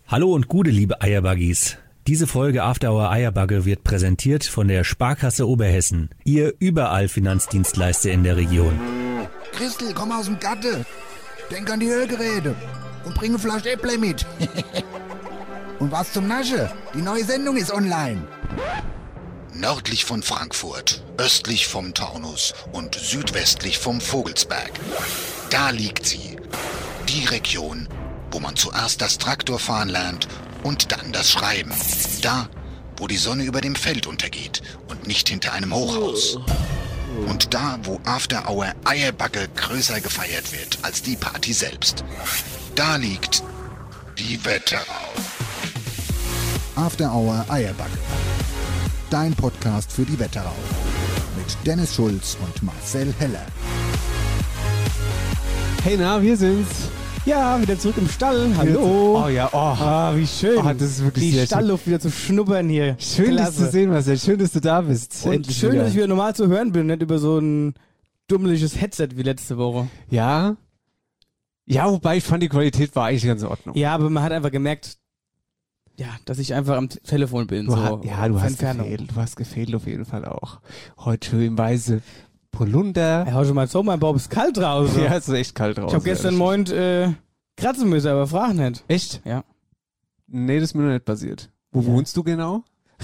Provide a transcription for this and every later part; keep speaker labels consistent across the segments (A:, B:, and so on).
A: Hallo und Gude, liebe Eierbuggies. Diese Folge After Hour Eierbugge wird präsentiert von der Sparkasse Oberhessen. Ihr überall Finanzdienstleister in der Region.
B: Christel, komm aus dem Gatte. Denk an die Hörgeräte und bring eine Flasche Äpple mit. Und was zum Nasche? Die neue Sendung ist online.
C: Nördlich von Frankfurt, östlich vom Taunus und südwestlich vom Vogelsberg. Da liegt sie. Die Region, wo man zuerst das Traktorfahren lernt und dann das Schreiben. Da, wo die Sonne über dem Feld untergeht und nicht hinter einem Hochhaus. Und da, wo After Hour Eierbugge größer gefeiert wird als die Party selbst. Da liegt die Wetterau.
B: After Hour Eierbugge. Dein Podcast für die Wetterau. Mit Dennis Schulz und Marcel Heller.
D: Hey, na, wir sind's.
E: Ja, wieder zurück im Stall. Hallo.
D: Oh ja, oh.
E: Wie schön.
D: Oh, das ist wirklich
E: die
D: sehr
E: Stallluft wieder zu schnuppern hier.
D: Schön, dich zu sehen, Marcel. Schön, dass du da bist.
E: Und
D: endlich
E: schön,
D: wieder.
E: dass ich wieder normal zu hören bin, nicht über so ein dummeliges Headset wie letzte Woche.
D: Ja. Ja, wobei ich fand, die Qualität war eigentlich ganz in Ordnung.
E: Ja, aber man hat einfach gemerkt, ja, dass ich einfach am Telefon bin.
D: Du
E: so
D: hast gefehlt. Du hast gefehlt auf jeden Fall auch. Heute schön weiße Polunder.
E: Ja, heute mal so, mein Bob, ist kalt draußen.
D: Ja, es ist echt kalt draußen.
E: Ich habe gestern Morgen kratzen müssen, aber frag nicht.
D: Echt?
E: Ja.
D: Nee, das ist mir noch nicht passiert. Wo wohnst du genau?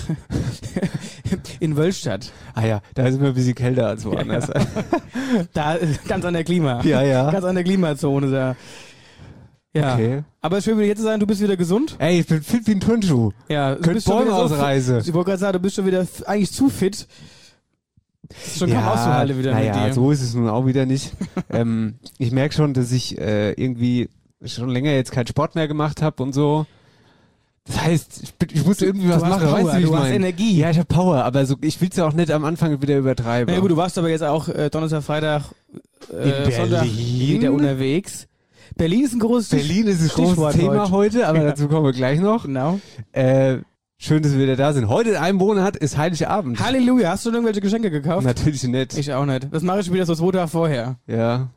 E: In Wölstadt.
D: Ah ja, da ist immer ein bisschen kälter als woanders.
E: Ja. Da, ganz an der Klima.
D: Ja.
E: Ganz an der Klimazone da. Ja.
D: Okay.
E: Aber es ist schön, wieder hier zu sein, du bist wieder gesund.
D: Ey, ich bin fit wie ein Turnschuh.
E: Ja, du
D: Könnt
E: bist schon
D: Bäume
E: wieder
D: ausreise.
E: Ich wollte gerade sagen, du bist schon wieder eigentlich zu fit. Das ist schon kaum auszuhalten wieder mit dir.
D: So ist es nun auch wieder nicht. Ich merke schon, dass ich irgendwie schon länger jetzt keinen Sport mehr gemacht habe und so. Das heißt, ich muss irgendwie was machen.
E: Power,
D: weißt du, wie ich
E: du hast
D: mein?
E: Energie.
D: Ja, ich habe Power, aber so, ich will es ja auch nicht am Anfang wieder übertreiben.
E: Na gut, du warst aber jetzt auch Donnerstag, Freitag,
D: in
E: Sonntag
D: Berlin?
E: wieder unterwegs. Berlin ist ein großes
D: Berlin ist ein
E: Stichwort
D: großes Thema heute, aber dazu kommen wir gleich noch.
E: Genau.
D: Schön, dass wir wieder da sind. Heute in einem Monat ist Heiligabend.
E: Halleluja, hast du irgendwelche Geschenke gekauft?
D: Natürlich nicht.
E: Ich auch nicht. Das mache ich wieder so 2 Tage vorher.
D: Ja.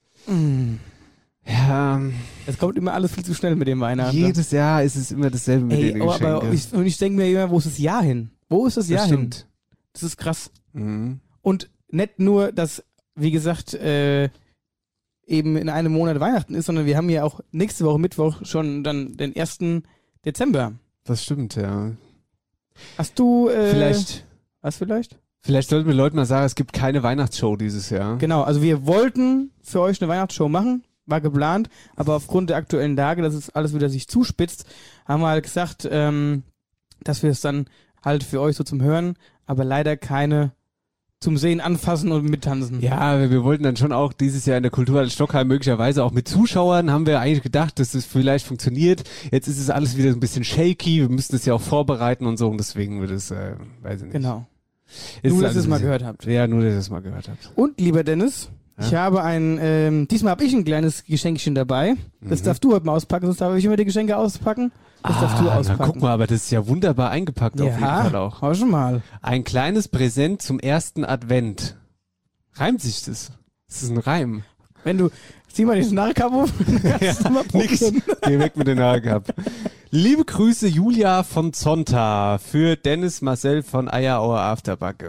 D: Ja.
E: Es kommt immer alles viel zu schnell mit dem Weihnachten.
D: Jedes Jahr ist es immer dasselbe mit den Geschenken.
E: Aber ich denke mir immer, wo ist das Jahr hin? Wo ist das Jahr hin? Das ist krass.
D: Mhm.
E: Und nicht nur, dass, wie gesagt, eben in einem Monat Weihnachten ist, sondern wir haben ja auch nächste Woche Mittwoch schon dann den 1. Dezember.
D: Das stimmt, ja.
E: Hast du
D: Vielleicht sollten wir Leuten mal sagen, es gibt keine Weihnachtsshow dieses Jahr.
E: Genau, also wir wollten für euch eine Weihnachtsshow machen, war geplant, aber aufgrund der aktuellen Lage, dass es alles wieder sich zuspitzt, haben wir halt gesagt, dass wir es dann halt für euch so zum Hören, aber leider keine zum Sehen, Anfassen und Mittanzen.
D: Ja, wir wollten dann schon auch dieses Jahr in der Kulturhalle Stockheim möglicherweise auch mit Zuschauern, haben wir eigentlich gedacht, dass das vielleicht funktioniert. Jetzt ist es alles wieder so ein bisschen shaky, wir müssen das ja auch vorbereiten und so und deswegen wird es, weiß ich nicht.
E: Genau.
D: Ist
E: Nur, dass
D: alles
E: ihr es mal
D: ein
E: gehört habt.
D: Ja, nur, dass ihr es mal gehört habt.
E: Und, lieber Dennis, ich habe diesmal habe ich ein kleines Geschenkchen dabei. Das darfst du heute mal auspacken, sonst darf ich immer die Geschenke auspacken. Das darfst du auspacken.
D: Na, guck mal, aber das ist ja wunderbar eingepackt auf jeden Fall auch.
E: Ja, schon mal.
D: Ein kleines Präsent zum ersten Advent. Reimt sich das? Das ist ein Reim.
E: Wenn du, zieh mal die Narrkappe auf.
D: Nix. Geh weg mit den Haarkapp. Liebe Grüße Julia von Zonta für Dennis Marcel von Eierauer Afterbugge.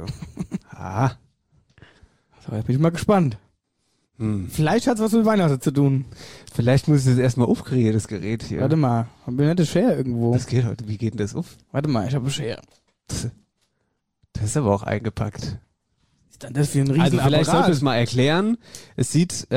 E: So, jetzt bin ich mal gespannt. Vielleicht hat es was mit Weihnachten zu tun.
D: Vielleicht muss ich das erstmal aufkriegen, das Gerät hier.
E: Warte mal, haben wir nicht eine Schere irgendwo?
D: Das geht heute. Wie geht denn das auf?
E: Warte mal, ich habe eine Schere.
D: Das ist aber auch eingepackt.
E: Ist dann das für ein riesen
D: Also vielleicht
E: Apparat?
D: sollte ich es mal erklären. Es sieht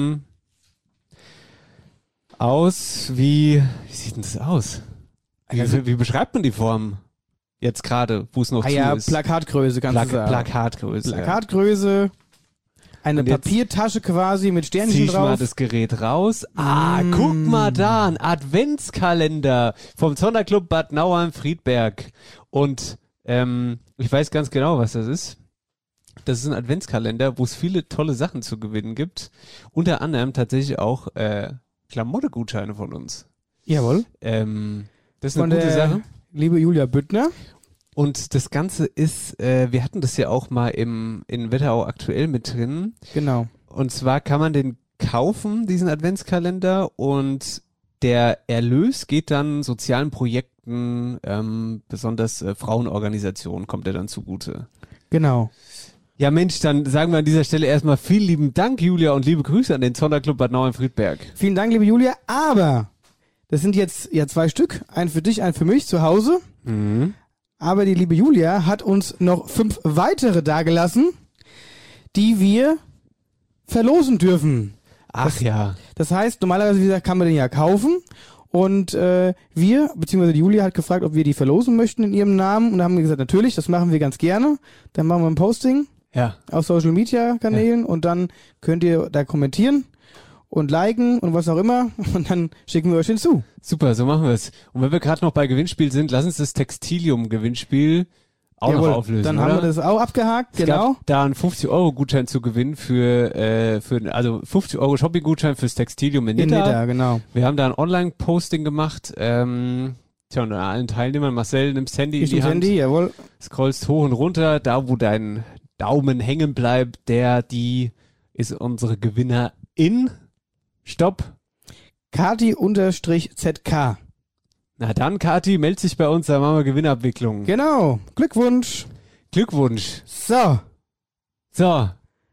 D: aus wie sieht denn das aus? Wie beschreibt man die Form? Jetzt gerade, wo es noch zu ist.
E: Plakatgröße, kannst du sagen.
D: Plakatgröße.
E: Plakatgröße, eine Papiertasche quasi mit Sternchen
D: zieh ich
E: drauf.
D: mal das Gerät raus. Guck mal da, ein Adventskalender vom Sonderclub Bad Nauheim-Friedberg. Und ich weiß ganz genau, was das ist. Das ist ein Adventskalender, wo es viele tolle Sachen zu gewinnen gibt. Unter anderem tatsächlich auch Klamotte-Gutscheine von uns.
E: Jawohl.
D: Das ist eine gute Sache.
E: Liebe Julia Büttner.
D: Und das Ganze ist, wir hatten das ja auch mal in Wetterau aktuell mit drin.
E: Genau.
D: Und zwar kann man den kaufen, diesen Adventskalender, und der Erlös geht dann sozialen Projekten, besonders Frauenorganisationen kommt er dann zugute.
E: Genau.
D: Ja Mensch, dann sagen wir an dieser Stelle erstmal vielen lieben Dank, Julia, und liebe Grüße an den Sonderclub Bad Nauheim-Friedberg.
E: Vielen Dank, liebe Julia. Aber das sind jetzt ja 2 Stück. Einen für dich, einen für mich zu Hause.
D: Mhm.
E: Aber die liebe Julia hat uns noch 5 weitere dagelassen, die wir verlosen dürfen.
D: Ach ja.
E: Das heißt, normalerweise, wie gesagt, kann man den ja kaufen. Und wir, beziehungsweise die Julia hat gefragt, ob wir die verlosen möchten in ihrem Namen. Und da haben wir gesagt, natürlich, das machen wir ganz gerne. Dann machen wir ein Posting auf Social Media Kanälen und dann könnt ihr da kommentieren und liken und was auch immer. Und dann schicken wir euch den zu.
D: Super, so machen wir es. Und wenn wir gerade noch bei Gewinnspiel sind, lass uns das Textilium-Gewinnspiel auch noch auflösen.
E: Dann
D: oder?
E: haben wir das auch abgehakt,
D: Es
E: genau.
D: gab da einen 50-Euro-Gutschein zu gewinnen also 50 Euro Shopping-Gutschein fürs Textilium in Nidda.
E: Genau.
D: Wir haben da ein Online-Posting gemacht. Und an allen Teilnehmern, Marcel, nimmst Handy in die Hand,
E: Handy, jawohl.
D: scrollst hoch und runter, da wo dein Daumen hängen bleibt, die ist unsere Gewinnerin. Stopp.
E: Kati_ZK.
D: Na dann, Kati, meld dich bei uns, dann machen wir Gewinnabwicklung.
E: Genau. Glückwunsch.
D: Glückwunsch.
E: So.
D: So,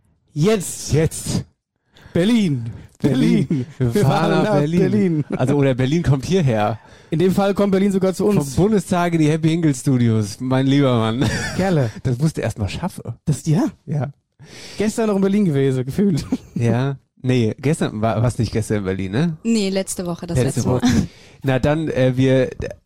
E: Jetzt. Berlin.
D: Wir fahren nach Berlin. Also, oder Berlin kommt hierher.
E: In dem Fall kommt Berlin sogar zu
D: Vom
E: uns.
D: Bundestag in die Happy Hinkel Studios, mein lieber Mann.
E: Kerle.
D: Das musst du erst mal schaffen. Ja.
E: Gestern noch in Berlin gewesen, gefühlt.
D: Ja. Nee, gestern war es nicht gestern in Berlin, ne?
F: Nee, letzte Woche, das letzte Mal.
D: Na dann, wir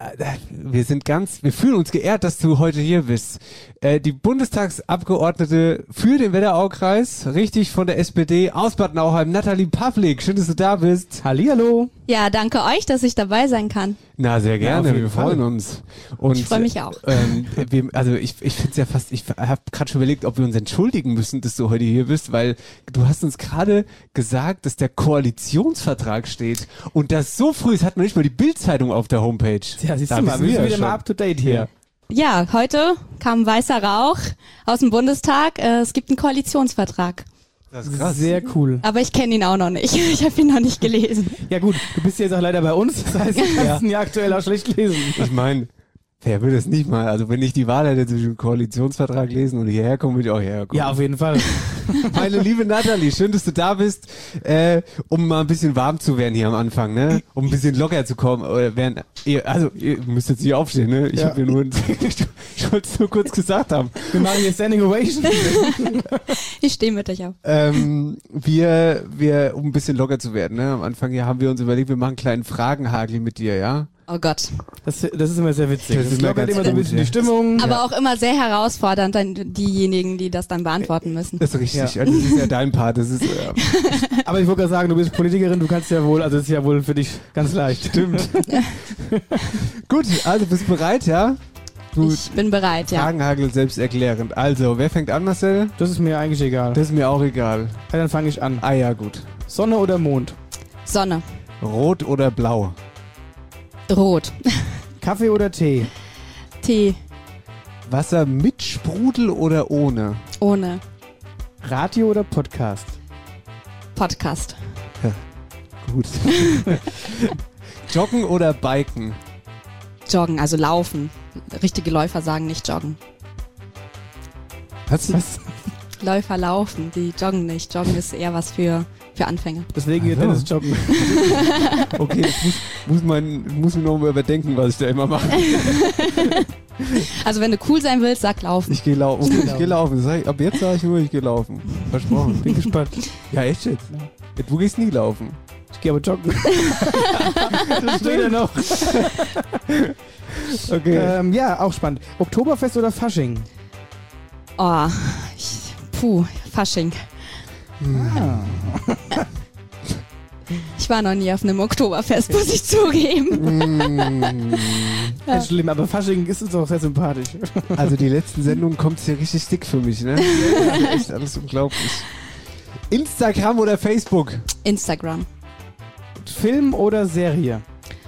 D: fühlen uns geehrt, dass du heute hier bist. Die Bundestagsabgeordnete für den Wetteraukreis, richtig von der SPD aus Bad Nauheim, Nathalie Pavlik. Schön, dass du da bist.
E: Hallihallo.
F: Ja, danke euch, dass ich dabei sein kann.
D: Na, sehr gerne,
E: auf jeden
D: wir
E: Fall.
D: freuen uns. Und,
F: Ich freue mich auch.
D: ich finde es ja fast, ich habe gerade schon überlegt, ob wir uns entschuldigen müssen, dass du heute hier bist, weil du hast uns gerade gesagt, dass der Koalitionsvertrag steht und das so früh ist, hat man nicht mal die Bildzeitung auf der Homepage.
E: Ja, siehst
D: Da
E: du mal,
D: wissen
E: wir sind
D: ja
E: wieder
D: schon.
E: mal up to date hier.
F: Ja, heute kam weißer Rauch aus dem Bundestag. Es gibt einen Koalitionsvertrag.
D: Das ist krass.
E: Sehr cool.
F: Aber ich kenne ihn auch noch nicht. Ich habe ihn noch nicht gelesen.
E: Ja gut, du bist jetzt auch leider bei uns, das heißt, du kannst ihn ja aktuell auch schlecht lesen.
D: Ich meine, wer will das nicht mal? Also wenn ich die Wahl hätte zwischen dem Koalitionsvertrag lesen und hierher kommen, würde ich auch hierher kommen.
E: Ja, auf jeden Fall.
D: Meine liebe Nathalie, schön, dass du da bist, um mal ein bisschen warm zu werden hier am Anfang, ne? Um ein bisschen locker zu kommen. Ihr müsst jetzt nicht aufstehen, ne? Ich
E: Ja.
D: habe ich wollte es nur kurz gesagt haben.
E: Wir machen hier Standing Ovation.
F: Ich stehe mit euch auf.
D: Um ein bisschen locker zu werden, ne? Am Anfang hier haben wir uns überlegt, wir machen einen kleinen Fragenhagel mit dir, ja?
F: Oh Gott.
E: Das ist immer sehr witzig.
D: Das
E: Das
D: ist immer
E: lockert
D: ganz
E: immer so ein
D: gut,
E: bisschen
D: ja.
E: die Stimmung.
F: Aber auch immer sehr herausfordernd, dann diejenigen, die das dann beantworten müssen.
D: Das ist richtig.
E: Ja.
D: Also, das ist ja dein Part. Das ist,
E: Aber ich wollte gerade sagen, du bist Politikerin, du kannst ja wohl, also das ist ja wohl für dich ganz leicht.
D: stimmt. Gut, also bist du bereit, ja? Gut.
F: Ich bin bereit, ja.
D: Fragenhagel selbsterklärend. Also, wer fängt an, Marcel?
E: Das ist mir eigentlich egal.
D: Das ist mir auch egal.
E: Ja, dann fange ich an.
D: Ah ja, gut.
E: Sonne oder Mond?
F: Sonne.
D: Rot oder blau?
F: Rot.
E: Kaffee oder Tee?
F: Tee.
D: Wasser mit Sprudel oder ohne?
F: Ohne.
E: Radio oder Podcast?
F: Podcast.
D: Gut. Joggen oder Biken?
F: Joggen, also laufen. Richtige Läufer sagen nicht joggen.
D: Was?
F: Läufer laufen, die joggen nicht. Joggen ist eher was für Anfänger.
E: Deswegen hier
D: Ach so.
E: Tennis joggen.
D: Okay, ich muss mir noch mal überdenken, was ich da immer mache.
F: Also wenn du cool sein willst, sag laufen.
D: Ich gehe laufen. Okay, ich gehe laufen. Ab jetzt sage ich nur, ich gehe laufen. Versprochen.
E: Bin gespannt.
D: Ja, echt jetzt? Du gehst nie laufen.
E: Ich gehe aber joggen. Das steht ja noch.
D: Okay.
E: Ja, auch spannend. Oktoberfest oder Fasching?
F: Oh, Fasching. Ich war noch nie auf einem Oktoberfest, muss ich zugeben.
E: Ja. Schlimm, aber Fasching ist uns auch sehr sympathisch.
D: Also die letzten Sendungen kommt es ja richtig dick für mich, ne? Also echt alles unglaublich. Instagram oder Facebook?
F: Instagram.
E: Film oder Serie?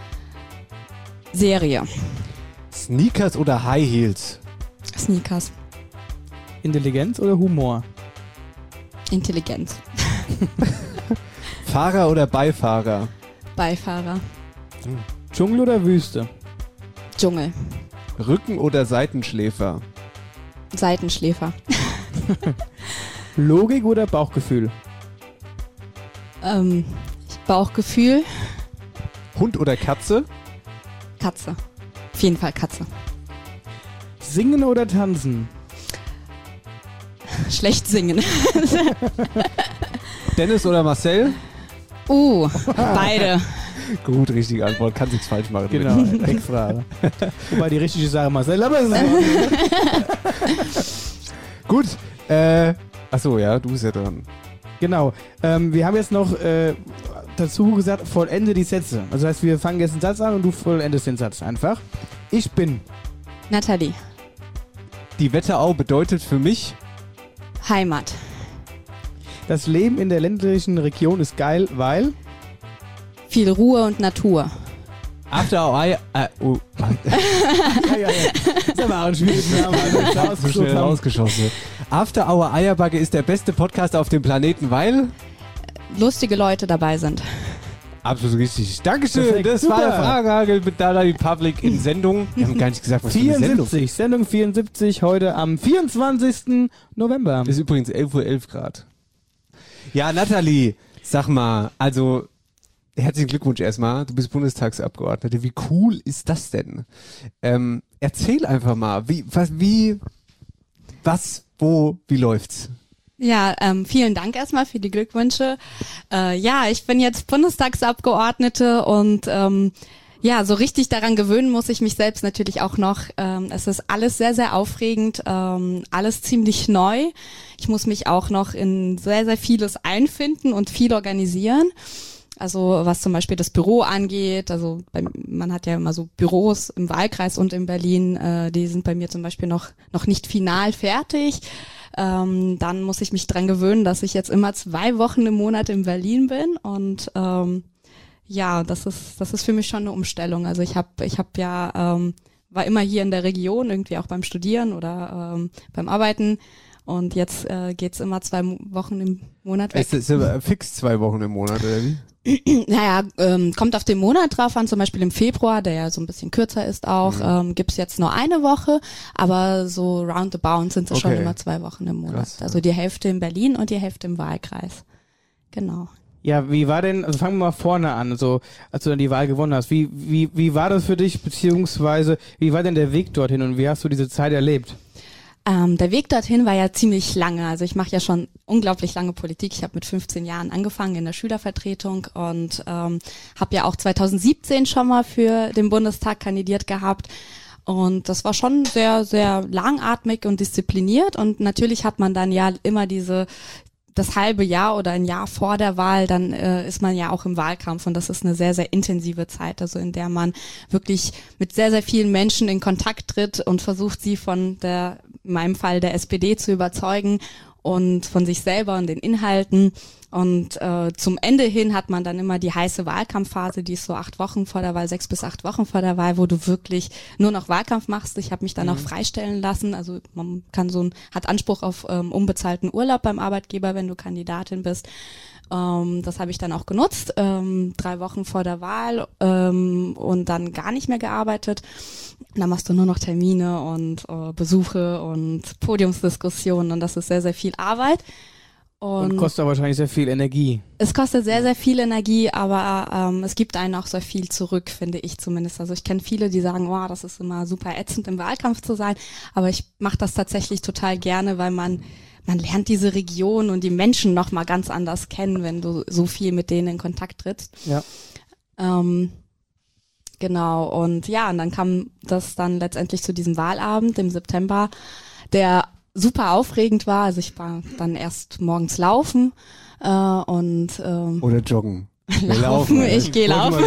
F: Serie.
D: Sneakers oder High Heels?
F: Sneakers.
E: Intelligenz oder Humor?
F: Intelligenz.
D: Fahrer oder Beifahrer?
F: Beifahrer.
E: Dschungel oder Wüste?
F: Dschungel.
D: Rücken- oder Seitenschläfer?
F: Seitenschläfer.
E: Logik oder Bauchgefühl?
F: Bauchgefühl.
D: Hund oder Katze?
F: Katze. Auf jeden Fall Katze.
E: Singen oder tanzen?
F: Schlecht singen.
D: Dennis oder Marcel?
F: Beide.
D: Gut, richtige Antwort. Kann nichts falsch machen.
E: Genau, Eckfrage. Wobei die richtige Sache Marcel, aber es ist
D: Gut. Achso, ja, du bist ja dran.
E: Genau. Wir haben jetzt noch dazu gesagt, vollende die Sätze. Also das heißt, wir fangen jetzt einen Satz an und du vollendest den Satz einfach. Ich bin.
F: Nathalie.
D: Die Wetterau bedeutet für mich
F: Heimat.
E: Das Leben in der ländlichen Region ist geil, weil...
F: Viel Ruhe und Natur.
D: After Hour...
E: Ja. Das ist aber auch ein schwieriger Name.
D: so schnell rausgeschossen. After Hour Eierbagge ist der beste Podcast auf dem Planeten, weil...
F: Lustige Leute dabei sind.
D: Absolut richtig. Dankeschön.
E: Perfekt,
D: Das
E: super.
F: Ah,
D: war der Fragehagel mit Dada Public in Sendung. Wir haben gar nicht gesagt, was für eine Sendung.
E: 74, Sendung 74, heute am 24. November.
D: Ist übrigens 11:11 Uhr Grad. Ja, Nathalie, sag mal, also herzlichen Glückwunsch erstmal. Du bist Bundestagsabgeordnete. Wie cool ist das denn? Erzähl einfach mal, wie läuft's?
F: Ja, vielen Dank erstmal für die Glückwünsche. Ja, ich bin jetzt Bundestagsabgeordnete und so richtig daran gewöhnen muss ich mich selbst natürlich auch noch. Es ist alles sehr, sehr aufregend, alles ziemlich neu. Ich muss mich auch noch in sehr, sehr vieles einfinden und viel organisieren. Also was zum Beispiel das Büro angeht, also man hat ja immer so Büros im Wahlkreis und in Berlin, die sind bei mir zum Beispiel noch nicht final fertig. Dann muss ich mich dran gewöhnen, dass ich jetzt immer 2 Wochen im Monat in Berlin bin und das ist für mich schon eine Umstellung. Also ich war immer hier in der Region, irgendwie auch beim Studieren oder beim Arbeiten und jetzt geht's immer 2 Wochen im Monat weg.
D: Es ist aber fix 2 Wochen im Monat, oder wie?
F: Naja, kommt auf den Monat drauf an, zum Beispiel im Februar, der ja so ein bisschen kürzer ist auch, gibt's jetzt nur 1 Woche, aber so roundabout sind es schon immer 2 Wochen im Monat.
D: Krass.
F: Also die Hälfte in Berlin und die Hälfte im Wahlkreis. Genau.
E: Ja, wie war denn, also fangen wir mal vorne an, also als du dann die Wahl gewonnen hast, wie war das für dich, beziehungsweise wie war denn der Weg dorthin und wie hast du diese Zeit erlebt?
F: Der Weg dorthin war ja ziemlich lange. Also ich mache ja schon unglaublich lange Politik. Ich habe mit 15 Jahren angefangen in der Schülervertretung und habe ja auch 2017 schon mal für den Bundestag kandidiert gehabt. Und das war schon sehr, sehr langatmig und diszipliniert. Und natürlich hat man dann ja immer das halbe Jahr oder ein Jahr vor der Wahl, dann ist man ja auch im Wahlkampf und das ist eine sehr, sehr intensive Zeit, also in der man wirklich mit sehr, sehr vielen Menschen in Kontakt tritt und versucht, sie in meinem Fall der SPD zu überzeugen und von sich selber und den Inhalten. Und zum Ende hin hat man dann immer die heiße Wahlkampfphase, die ist so 8 Wochen vor der Wahl, 6 bis 8 Wochen vor der Wahl, wo du wirklich nur noch Wahlkampf machst. Ich habe mich dann auch freistellen lassen. Also man hat Anspruch auf unbezahlten Urlaub beim Arbeitgeber, wenn du Kandidatin bist. Das habe ich dann auch genutzt, 3 Wochen vor der Wahl und dann gar nicht mehr gearbeitet. Und dann machst du nur noch Termine und Besuche und Podiumsdiskussionen und das ist sehr, sehr viel Arbeit.
E: Und kostet wahrscheinlich sehr viel Energie.
F: Es kostet sehr, sehr viel Energie, aber es gibt einen auch sehr viel zurück, finde ich zumindest. Also ich kenne viele, die sagen, oh, das ist immer super ätzend im Wahlkampf zu sein, aber ich mache das tatsächlich total gerne, weil man lernt diese Region und die Menschen noch mal ganz anders kennen, wenn du so viel mit denen in Kontakt trittst.
E: Ja.
F: Genau, und dann kam das dann letztendlich zu diesem Wahlabend im September, der super aufregend war. Also ich war dann erst morgens laufen
D: oder joggen.
F: Laufen. Ich gehe laufen.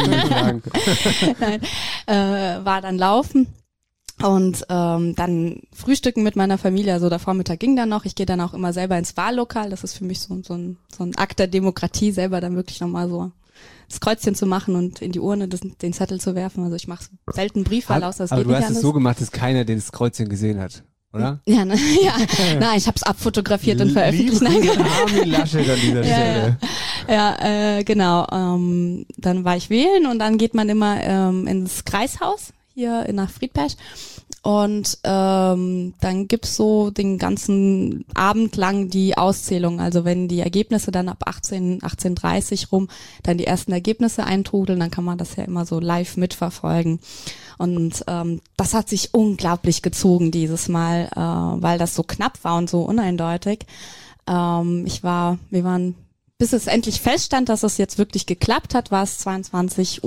F: Nein, war dann laufen und dann frühstücken mit meiner Familie. Also der Vormittag ging dann noch. Ich gehe dann auch immer selber ins Wahllokal. Das ist für mich so ein Akt der Demokratie, selber dann wirklich nochmal so das Kreuzchen zu machen und in die Urne den Zettel zu werfen. Also ich mache selten Briefwahl aus, das
D: aber
F: geht
D: du
F: nicht
D: hast es so gemacht, dass keiner das Kreuzchen gesehen hat, oder?
F: Ja, nein, ich habe es abfotografiert und veröffentlicht.
D: Liebe Grüße an Armin Laschet an dieser Stelle.
F: Genau. Dann war ich wählen und dann geht man immer ins Kreishaus hier nach Friedberg. Und dann gibt's so den ganzen Abend lang die Auszählung. Also wenn die Ergebnisse dann ab 18:30 rum dann die ersten Ergebnisse eintrudeln, dann kann man das ja immer so live mitverfolgen. Und das hat sich unglaublich gezogen dieses Mal, weil das so knapp war und so uneindeutig. Wir waren, bis es endlich feststand, dass es jetzt wirklich geklappt hat, war es 22:30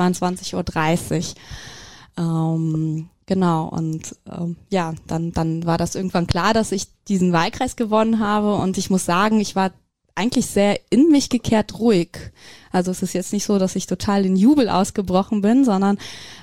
F: Uhr. Genau, und dann war das irgendwann klar, dass ich diesen Wahlkreis gewonnen habe, und ich muss sagen, ich war eigentlich sehr in mich gekehrt ruhig. Also es ist jetzt nicht so, dass ich total in Jubel ausgebrochen bin, sondern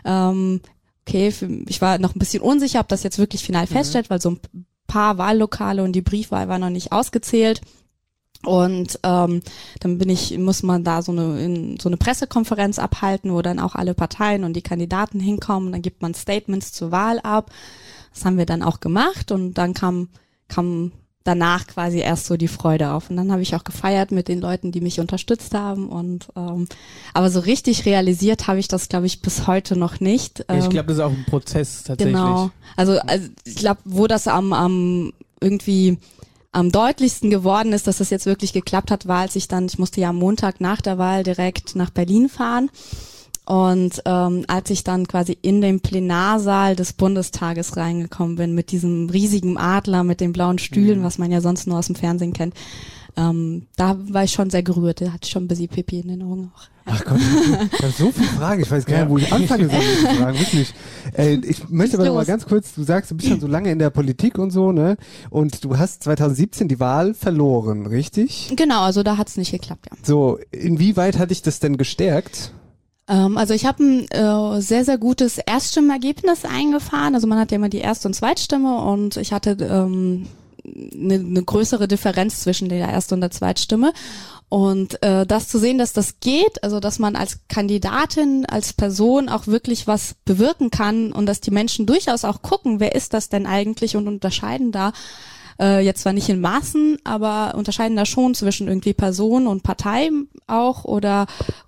F: ich war noch ein bisschen unsicher, ob das jetzt wirklich final feststeht, weil so ein paar Wahllokale und die Briefwahl war noch nicht ausgezählt. Und dann muss man da so eine Pressekonferenz abhalten, wo dann auch alle Parteien und die Kandidaten hinkommen. Dann gibt man Statements zur Wahl ab. Das haben wir dann auch gemacht, und dann kam danach quasi erst so die Freude auf. Und dann habe ich auch gefeiert mit den Leuten, die mich unterstützt haben. Und aber so richtig realisiert habe ich das, glaube ich, bis heute noch nicht.
E: Ich glaube, das ist auch ein Prozess tatsächlich.
F: Genau. Also ich glaube, wo das am deutlichsten geworden ist, dass das jetzt wirklich geklappt hat, war, ich musste ja am Montag nach der Wahl direkt nach Berlin fahren. Und als ich dann quasi in den Plenarsaal des Bundestages reingekommen bin, mit diesem riesigen Adler, mit den blauen Stühlen, was man ja sonst nur aus dem Fernsehen kennt, da war ich schon sehr gerührt. Da hatte ich schon ein bisschen Pipi in den Augen auch.
G: Ach Gott, ich habe so viele Fragen. Ich weiß gar nicht, wo ich anfange, so zu fragen, wirklich. Ich möchte aber noch mal ganz kurz, du sagst, du bist schon so lange in der Politik und so, ne? Und du hast 2017 die Wahl verloren, richtig?
F: Genau, also da hat's nicht geklappt, ja.
G: So, inwieweit hat dich das denn gestärkt?
F: Also ich habe ein sehr, sehr gutes Erststimmenergebnis eingefahren. Also man hat ja immer die Erst- und Zweitstimme, und ich hatte eine größere Differenz zwischen der Erst- und der Zweitstimme. Und das zu sehen, dass das geht, also dass man als Kandidatin, als Person auch wirklich was bewirken kann, und dass die Menschen durchaus auch gucken, wer ist das denn eigentlich, und unterscheiden da jetzt zwar nicht in Maßen, aber unterscheiden da schon zwischen irgendwie Person und Partei auch, oder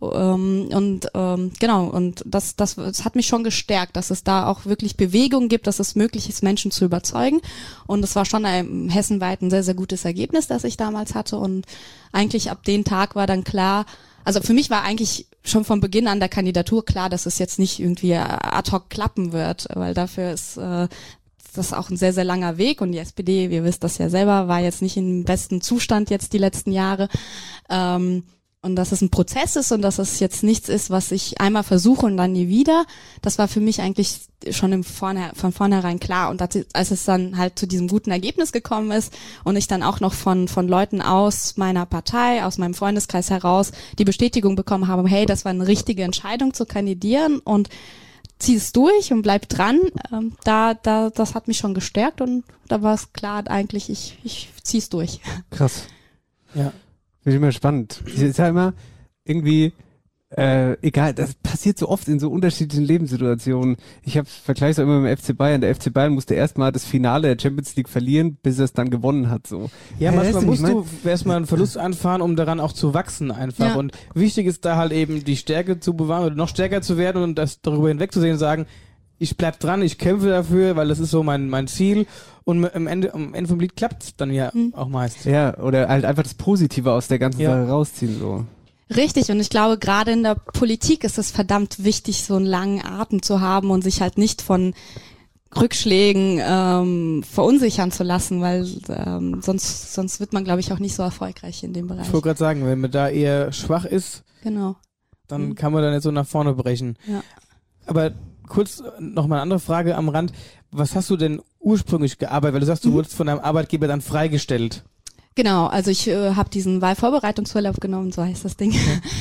F: genau, und das hat mich schon gestärkt, dass es da auch wirklich Bewegung gibt, dass es möglich ist, Menschen zu überzeugen, und es war schon hessenweit ein sehr, sehr gutes Ergebnis, das ich damals hatte, und eigentlich ab dem Tag war dann klar, also für mich war eigentlich schon von Beginn an der Kandidatur klar, dass es jetzt nicht irgendwie ad hoc klappen wird, weil dafür ist das ist auch ein sehr, sehr langer Weg, und die SPD, ihr wisst das ja selber, war jetzt nicht im besten Zustand jetzt die letzten Jahre. Und dass es ein Prozess ist und dass es jetzt nichts ist, was ich einmal versuche und dann nie wieder, das war für mich eigentlich schon von vornherein klar. Und als es dann halt zu diesem guten Ergebnis gekommen ist und ich dann auch noch von Leuten aus meiner Partei, aus meinem Freundeskreis heraus die Bestätigung bekommen habe, hey, das war eine richtige Entscheidung zu kandidieren und zieh es durch und bleib dran, das hat mich schon gestärkt, und da war es klar eigentlich, ich zieh's durch.
G: Krass.
E: Ja.
G: Finde ich immer spannend. Es ist ja immer irgendwie egal, das passiert so oft in so unterschiedlichen Lebenssituationen. Ich vergleiche es immer mit dem FC Bayern. Der FC Bayern musste erstmal das Finale der Champions League verlieren, bis er es dann gewonnen hat. So.
E: Ja, manchmal musst du erstmal einen Verlust einfahren, um daran auch zu wachsen einfach. Ja. Und wichtig ist da halt eben die Stärke zu bewahren oder noch stärker zu werden und das darüber hinwegzusehen und sagen, ich bleib dran, ich kämpfe dafür, weil das ist so mein Ziel. Und am Ende vom Lied klappt's dann ja auch meist.
G: Ja, oder halt einfach das Positive aus der ganzen Sache rausziehen. So.
F: Richtig, und ich glaube, gerade in der Politik ist es verdammt wichtig, so einen langen Atem zu haben und sich halt nicht von Rückschlägen verunsichern zu lassen, weil sonst wird man, glaube ich, auch nicht so erfolgreich in dem Bereich.
E: Ich wollte gerade sagen, wenn man da eher schwach ist,
F: genau,
E: dann kann man da nicht so nach vorne brechen. Ja. Aber kurz noch mal eine andere Frage am Rand. Was hast du denn ursprünglich gearbeitet? Weil du sagst, du wurdest von deinem Arbeitgeber dann freigestellt.
F: Genau, also ich habe diesen Wahlvorbereitungsurlaub genommen, so heißt das Ding.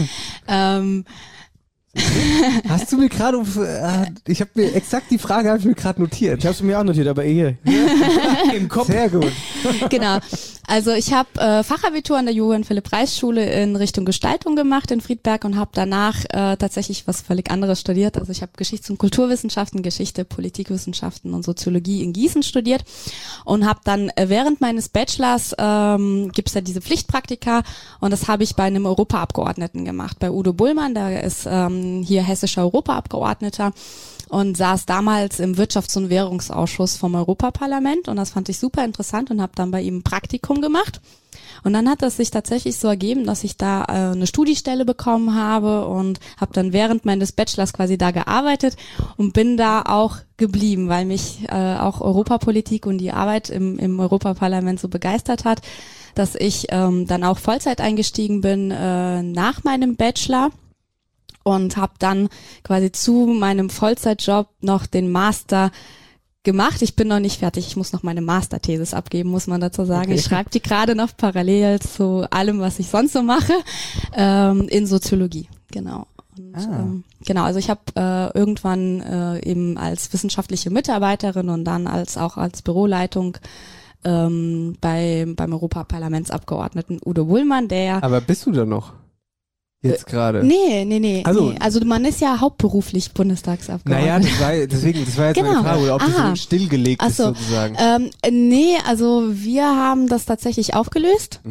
G: Hast du mir gerade, ich habe mir exakt die Frage gerade notiert.
E: Ich habe es mir auch notiert, aber hier im Kopf.
G: Sehr gut.
F: Genau, Also ich habe Fachabitur an der Johann-Philipp-Reiß-Schule in Richtung Gestaltung gemacht in Friedberg und habe danach tatsächlich was völlig anderes studiert. Also ich habe Geschichts- und Kulturwissenschaften, Geschichte, Politikwissenschaften und Soziologie in Gießen studiert und habe dann während meines Bachelors gibt's ja diese Pflichtpraktika und das habe ich bei einem Europaabgeordneten gemacht, bei Udo Bullmann, der ist hier hessischer Europaabgeordneter und saß damals im Wirtschafts- und Währungsausschuss vom Europaparlament und das fand ich super interessant und habe dann bei ihm ein Praktikum gemacht. Und dann hat es sich tatsächlich so ergeben, dass ich da eine Studiestelle bekommen habe und habe dann während meines Bachelors quasi da gearbeitet und bin da auch geblieben, weil mich auch Europapolitik und die Arbeit im Europaparlament so begeistert hat, dass ich dann auch Vollzeit eingestiegen bin nach meinem Bachelor. Und habe dann quasi zu meinem Vollzeitjob noch den Master gemacht. Ich bin noch nicht fertig. Ich muss noch meine Masterthesis abgeben, muss man dazu sagen. Okay. Ich schreibe die gerade noch parallel zu allem, was ich sonst so mache, in Soziologie. Genau. Und, genau, also ich habe irgendwann eben als wissenschaftliche Mitarbeiterin und dann auch als Büroleitung beim Europaparlamentsabgeordneten Udo Bullmann, der...
G: Aber bist du da noch? Jetzt gerade?
F: Nee. Also man ist ja hauptberuflich Bundestagsabgeordneter.
G: Naja, das war jetzt
F: genau.
G: meine Frage, oder ob das so stillgelegt ist sozusagen.
F: Nee, also wir haben das tatsächlich aufgelöst,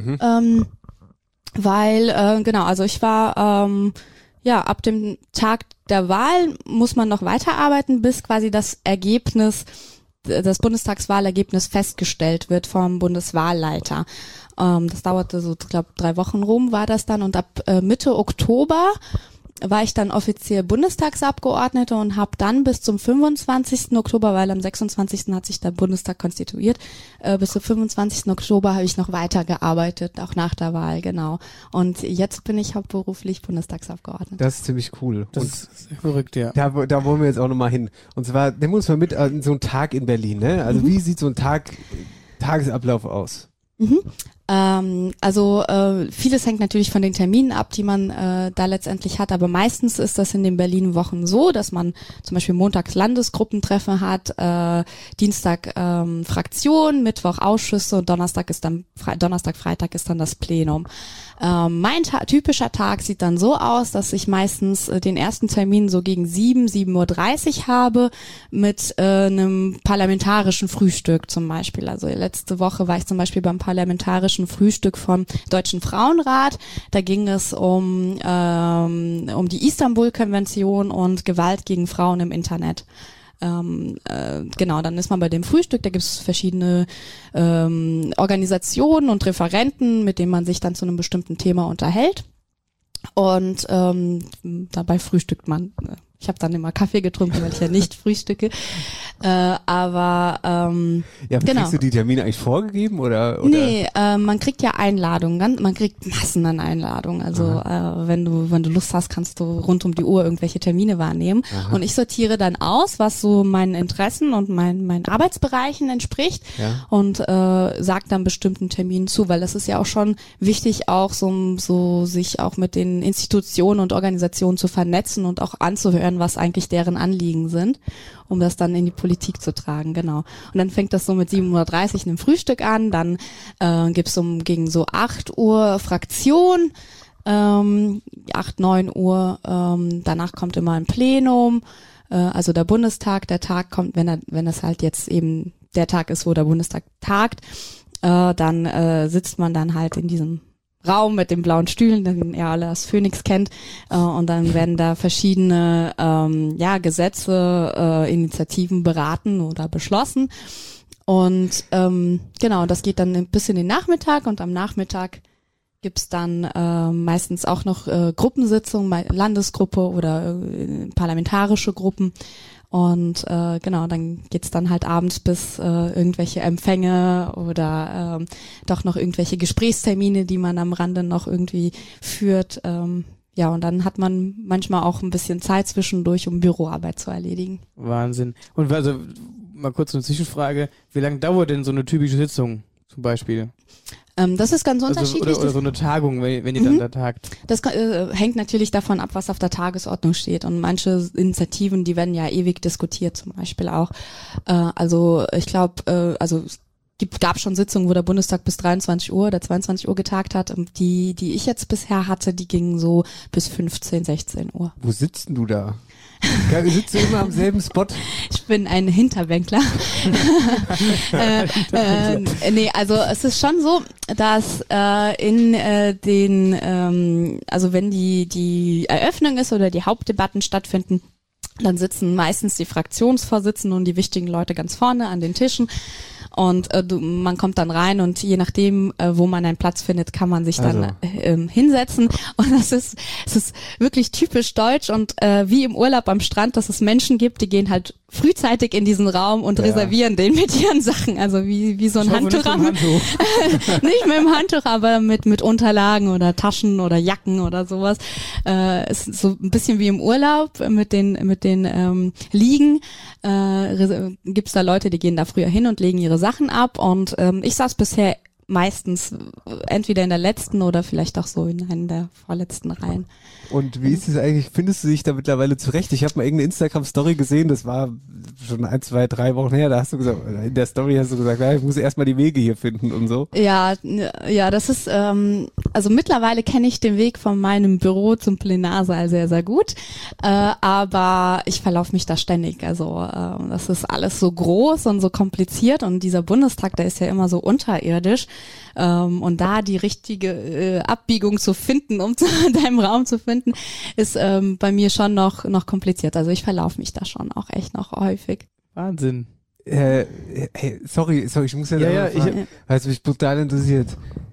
F: weil, also ich war, ab dem Tag der Wahl muss man noch weiterarbeiten, bis quasi das Bundestagswahlergebnis festgestellt wird vom Bundeswahlleiter. Das dauerte so, ich glaube, 3 Wochen rum war das dann und ab Mitte Oktober war ich dann offiziell Bundestagsabgeordnete und habe dann bis zum 25. Oktober, weil am 26. hat sich der Bundestag konstituiert, bis zum 25. Oktober habe ich noch weitergearbeitet, auch nach der Wahl, genau. Und jetzt bin ich hauptberuflich Bundestagsabgeordnete.
G: Das ist ziemlich cool.
E: Das ist verrückt, ja.
G: Da wollen wir jetzt auch nochmal hin. Und zwar, nehmen wir uns mal mit in so einen Tag in Berlin, ne? Also wie sieht so ein Tagesablauf aus?
F: Vieles hängt natürlich von den Terminen ab, die man da letztendlich hat, aber meistens ist das in den Berlin-Wochen so, dass man zum Beispiel montags Landesgruppentreffen hat, Dienstag Fraktion, Mittwoch Ausschüsse und Donnerstag, Freitag ist dann das Plenum. Mein typischer Tag sieht dann so aus, dass ich meistens den ersten Termin so gegen 7:30 habe mit einem parlamentarischen Frühstück zum Beispiel. Also letzte Woche war ich zum Beispiel beim parlamentarischen Frühstück vom Deutschen Frauenrat. Da ging es um die Istanbul-Konvention und Gewalt gegen Frauen im Internet. Dann ist man bei dem Frühstück, da gibt es verschiedene Organisationen und Referenten, mit denen man sich dann zu einem bestimmten Thema unterhält und dabei frühstückt man. Ich habe dann immer Kaffee getrunken, weil ich ja nicht frühstücke.
G: Kriegst du die Termine eigentlich vorgegeben oder?
F: Nee, man kriegt ja Einladungen, man kriegt Massen an Einladungen. Also wenn du Lust hast, kannst du rund um die Uhr irgendwelche Termine wahrnehmen. Aha. Und ich sortiere dann aus, was so meinen Interessen und meinen Arbeitsbereichen entspricht und sag dann bestimmten Terminen zu, weil das ist ja auch schon wichtig, auch so sich auch mit den Institutionen und Organisationen zu vernetzen und auch anzuhören, was eigentlich deren Anliegen sind, um das dann in die Politik zu tragen, genau. Und dann fängt das so mit 7:30 einem Frühstück an, dann gibt's gegen so 8 Uhr Fraktion, 8, 9 Uhr, danach kommt immer ein Plenum, also der Bundestag, der Tag kommt, wenn es halt jetzt eben der Tag ist, wo der Bundestag tagt, dann sitzt man dann halt in diesem Raum mit den blauen Stühlen, den ihr alle als Phoenix kennt, und dann werden da verschiedene Gesetze, Initiativen beraten oder beschlossen und das geht dann bis in den Nachmittag und am Nachmittag gibt's dann meistens auch noch Gruppensitzungen, Landesgruppe oder parlamentarische Gruppen. Und dann geht's dann halt abends bis irgendwelche Empfänge oder doch noch irgendwelche Gesprächstermine, die man am Rande noch irgendwie führt. Und dann hat man manchmal auch ein bisschen Zeit zwischendurch, um Büroarbeit zu erledigen.
E: Wahnsinn. Und also mal kurz eine Zwischenfrage, wie lange dauert denn so eine typische Sitzung zum Beispiel?
F: Das ist ganz unterschiedlich.
E: Oder so eine Tagung, wenn ihr dann da tagt.
F: Das hängt natürlich davon ab, was auf der Tagesordnung steht. Und manche Initiativen, die werden ja ewig diskutiert, zum Beispiel auch. Ich glaube, gab schon Sitzungen, wo der Bundestag bis 23 Uhr oder 22 Uhr getagt hat. Und die ich jetzt bisher hatte, die gingen so bis 15, 16 Uhr.
G: Wo sitzt du da? Sitzt du immer am selben Spot?
F: Ich bin ein Hinterbänkler. Nee, also es ist schon so, dass in also wenn die Eröffnung ist oder die Hauptdebatten stattfinden, dann sitzen meistens die Fraktionsvorsitzenden und die wichtigen Leute ganz vorne an den Tischen. Und man kommt dann rein und je nachdem, wo man einen Platz findet, kann man sich dann hinsetzen. Und es ist wirklich typisch deutsch und wie im Urlaub am Strand, dass es Menschen gibt, die gehen halt frühzeitig in diesen Raum und reservieren den mit ihren Sachen. Also wie so ein Handtuch. Nicht mit dem Handtuch, aber mit Unterlagen oder Taschen oder Jacken oder sowas. Es ist so ein bisschen wie im Urlaub mit den Liegen. Gibt's da Leute, die gehen da früher hin und legen ihre Sachen ab und ich saß bisher meistens entweder in der letzten oder vielleicht auch so in einer der vorletzten Reihen.
G: Und wie ist es eigentlich, findest du dich da mittlerweile zurecht? Ich habe mal irgendeine Instagram-Story gesehen, das war schon 1, 2, 3 Wochen her, da hast du gesagt, in der Story hast du gesagt, ja, ich muss erstmal die Wege hier finden und so.
F: Ja, das ist, also mittlerweile kenne ich den Weg von meinem Büro zum Plenarsaal sehr, sehr gut, aber ich verlaufe mich da ständig, also das ist alles so groß und so kompliziert und dieser Bundestag, der ist ja immer so unterirdisch und da die richtige Abbiegung zu finden, um deinem Raum zu finden, ist bei mir schon noch kompliziert. Also ich verlaufe mich da schon auch echt noch häufig.
E: Wahnsinn.
G: Hey, sorry, ich muss ja fragen, weil es mich brutal interessiert.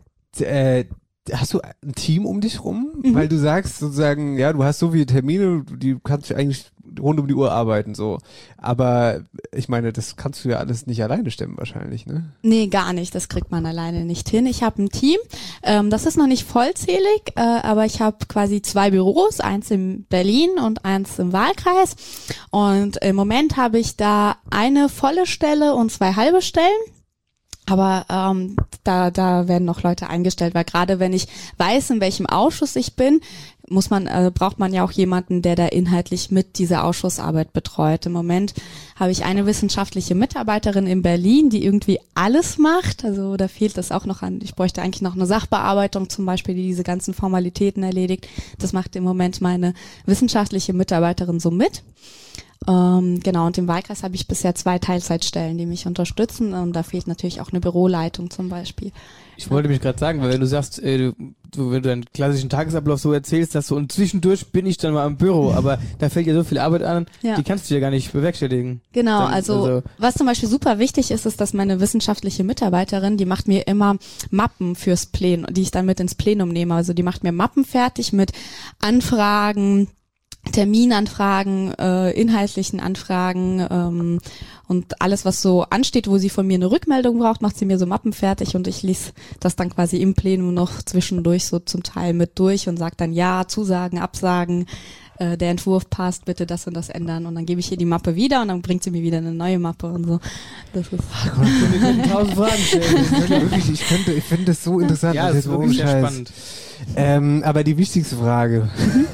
G: Hast du ein Team um dich rum? Weil du sagst sozusagen, ja, du hast so viele Termine, die kannst du eigentlich rund um die Uhr arbeiten, so. Aber ich meine, das kannst du ja alles nicht alleine stemmen wahrscheinlich, ne?
F: Nee, gar nicht. Das kriegt man alleine nicht hin. Ich habe ein Team. Das ist noch nicht vollzählig, aber ich habe quasi 2 Büros, eins in Berlin und eins im Wahlkreis. Und im Moment habe ich da eine volle Stelle und 2 halbe Stellen. Aber da werden noch Leute eingestellt, weil gerade wenn ich weiß, in welchem Ausschuss ich bin, braucht man ja auch jemanden, der da inhaltlich mit dieser Ausschussarbeit betreut. Im Moment habe ich eine wissenschaftliche Mitarbeiterin in Berlin, die irgendwie alles macht. Also da fehlt es auch noch an. Ich bräuchte eigentlich noch eine Sachbearbeitung zum Beispiel, die diese ganzen Formalitäten erledigt. Das macht im Moment meine wissenschaftliche Mitarbeiterin so mit. Genau, und im Wahlkreis habe ich bisher 2 Teilzeitstellen, die mich unterstützen. Da fehlt natürlich auch eine Büroleitung zum Beispiel.
E: Ich wollte mich gerade sagen, weil wenn du sagst, wenn du deinen klassischen Tagesablauf so erzählst, dass du und zwischendurch bin ich dann mal im Büro, aber da fällt ja so viel Arbeit an, die kannst du ja gar nicht bewerkstelligen.
F: Genau, also was zum Beispiel super wichtig ist, ist, dass meine wissenschaftliche Mitarbeiterin, die macht mir immer Mappen fürs Plenum, die ich dann mit ins Plenum nehme. Also die macht mir Mappen fertig mit Anfragen, Terminanfragen, inhaltlichen Anfragen und alles, was so ansteht, wo sie von mir eine Rückmeldung braucht, macht sie mir so Mappen fertig und ich lese das dann quasi im Plenum noch zwischendurch so zum Teil mit durch und sage dann ja, Zusagen, Absagen, der Entwurf passt, bitte das und das ändern und dann gebe ich ihr die Mappe wieder und dann bringt sie mir wieder eine neue Mappe und so. Das ist
E: wir können 1000 Fragen stellen.
G: Ich finde das so interessant.
E: Ja, das ist wirklich sehr spannend.
G: Aber die wichtigste Frage...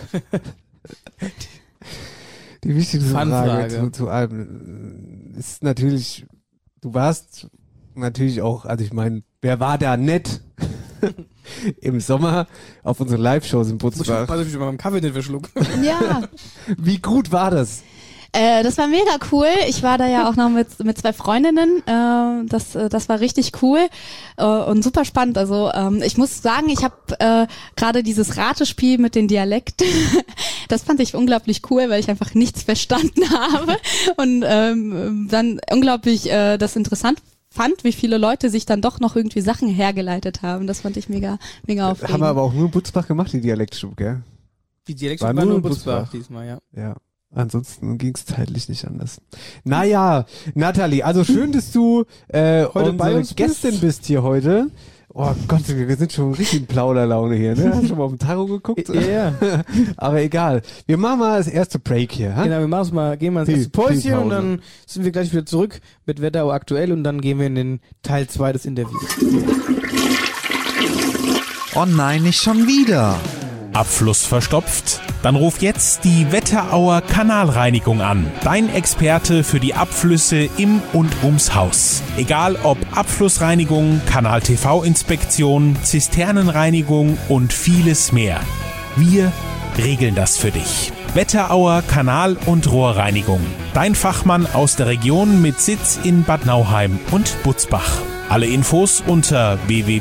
G: Die wichtigste Frage zu allem ist natürlich, du warst natürlich auch, also ich meine, wer war da nett im Sommer auf unseren Live-Shows in Butzbach?
E: Pass auf, ich mal beim Kaffee nicht verschluckt.
F: Ja.
G: Wie gut war das?
F: Das war mega cool. Ich war da ja auch noch mit 2 Freundinnen. Das war richtig cool und super spannend. Also ich muss sagen, ich habe gerade dieses Ratespiel mit den Dialekten, das fand ich unglaublich cool, weil ich einfach nichts verstanden habe und dann unglaublich das interessant fand, wie viele Leute sich dann doch noch irgendwie Sachen hergeleitet haben. Das fand ich mega aufregend.
G: Haben wir aber auch nur in Butzbach gemacht, die Dialektstube, gell?
E: Die Dialektstube war nur in Butzbach diesmal, ja.
G: Ja. Ansonsten ging es zeitlich nicht anders. Naja, Nathalie, also schön, dass du heute bei uns Gästin bist hier heute. Oh Gott, wir sind schon richtig in Plauderlaune hier, ne? Hast du schon mal auf den Tarot geguckt?
E: Ja.
G: Aber egal. Wir machen mal das erste Break hier. Ha?
E: Genau, gehen mal ins erste Päuschen und dann sind wir gleich wieder zurück mit Wetterau aktuell und dann gehen wir in den Teil 2 des Interviews.
H: Oh nein, nicht schon wieder.
A: Abfluss verstopft?
H: Dann ruf jetzt die Wetterauer Kanalreinigung an. Dein Experte für die Abflüsse im und ums Haus. Egal ob Abflussreinigung, Kanal-TV-Inspektion, Zisternenreinigung und vieles mehr. Wir regeln das für dich. Wetterauer Kanal- und Rohrreinigung. Dein Fachmann aus der Region mit Sitz in Bad Nauheim und Butzbach. Alle Infos unter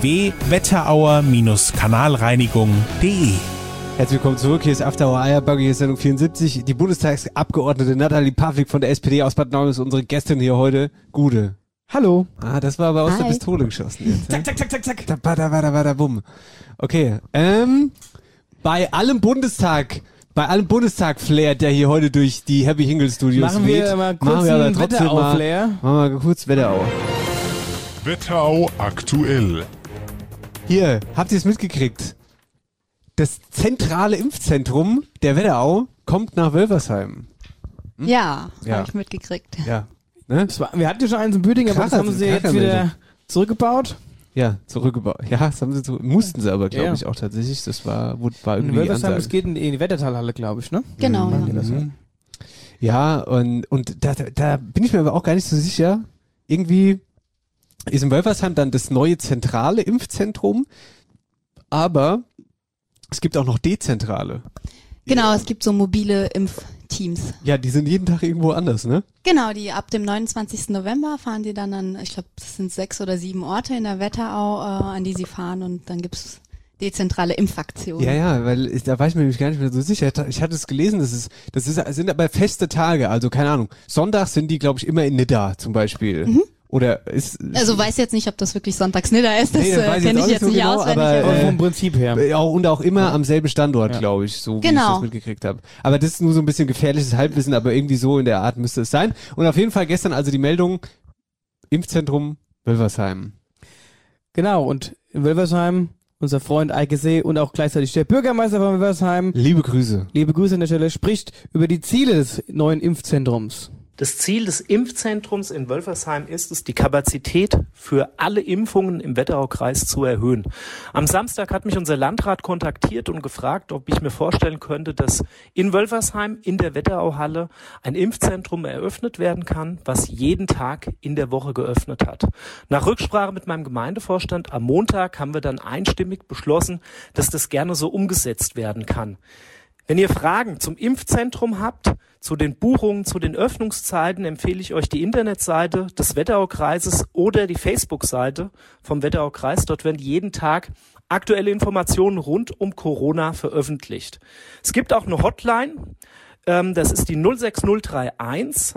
H: www.wetterauer-kanalreinigung.de.
G: Herzlich willkommen zurück, hier ist After Hour Eierbagge, hier ist Sendung 74. Die Bundestagsabgeordnete Nathalie Pavlik von der SPD aus Bad Nauheim ist unsere Gästin hier heute. Gude.
E: Hallo.
G: Das war aber aus der
F: Hi.
G: Pistole geschossen jetzt.
E: Zack, zack, zack, zack, zack.
G: Da, bada, bumm. Okay, bei allem Bundestag-Flair, der hier heute durch die Happy Hingle Studios
E: Machen wir mal kurz einen Wetterauflayer.
G: Machen wir mal kurz Wetterau.
I: Wetterau aktuell.
G: Hier, habt ihr es mitgekriegt? Das zentrale Impfzentrum der Wetterau kommt nach Wölfersheim.
F: Ja,
G: Ja.
F: habe ich mitgekriegt.
G: Ja. Ne?
E: Wir hatten ja schon eins in Büdingen, aber das
G: Kracher-
E: haben sie jetzt
G: Krachermeldung.
E: wieder zurückgebaut.
G: Ja, zurückgebaut. Ja, das haben sie mussten sie aber, glaube
E: Ja.
G: ich, auch tatsächlich. Das war
E: In
G: irgendwie die
E: Wölfersheim,
G: Ansage.
E: es geht in die Wettertalhalle, glaube ich, ne?
F: Genau.
E: Machen die
F: Ja.
E: das ja.
G: Ja, und da bin ich mir aber auch gar nicht so sicher. Irgendwie ist in Wölfersheim dann das neue zentrale Impfzentrum, aber es gibt auch noch dezentrale.
F: Genau, es gibt so mobile Impfteams.
G: Ja, die sind jeden Tag irgendwo anders, ne?
F: Genau, die ab dem 29. November fahren die dann an, ich glaube, das sind 6 oder 7 Orte in der Wetterau, an die sie fahren und dann gibt's dezentrale Impfaktionen.
G: Ja, weil da war ich mir nämlich gar nicht mehr so sicher. Ich hatte es gelesen, das sind aber feste Tage, also keine Ahnung. Sonntags sind die, glaube ich, immer in Nidda zum Beispiel. Oder ist...
F: Also weiß jetzt nicht, ob das wirklich Sonntagsnidda ist, das
G: Nee, das weiß ich
F: kenne
G: jetzt auch
F: ich jetzt
G: nicht so
F: nicht
G: genau,
F: auswendig.
G: aber,
E: Aber vom Prinzip her.
G: Ja, und auch immer am selben Standort,
E: Ja.
G: glaube ich, so wie ich
F: Genau.
G: das mitgekriegt habe. Aber das ist nur so ein bisschen gefährliches Halbwissen, aber irgendwie so in der Art müsste es sein. Und auf jeden Fall gestern also die Meldung, Impfzentrum Wölfersheim.
E: Genau, und in Wölfersheim, unser Freund Eike See und auch gleichzeitig der Bürgermeister von Wölfersheim,
G: Liebe Grüße.
E: liebe Grüße an der Stelle, spricht über die Ziele des neuen Impfzentrums.
J: Das Ziel des Impfzentrums in Wölfersheim ist es, die Kapazität für alle Impfungen im Wetteraukreis zu erhöhen. Am Samstag hat mich unser Landrat kontaktiert und gefragt, ob ich mir vorstellen könnte, dass in Wölfersheim in der Wetterauhalle ein Impfzentrum eröffnet werden kann, was jeden Tag in der Woche geöffnet hat. Nach Rücksprache mit meinem Gemeindevorstand am Montag haben wir dann einstimmig beschlossen, dass das gerne so umgesetzt werden kann. Wenn ihr Fragen zum Impfzentrum habt, zu den Buchungen, zu den Öffnungszeiten, empfehle ich euch die Internetseite des Wetteraukreises oder die Facebook-Seite vom Wetteraukreis. Dort werden jeden Tag aktuelle Informationen rund um Corona veröffentlicht. Es gibt auch eine Hotline, das ist die 06031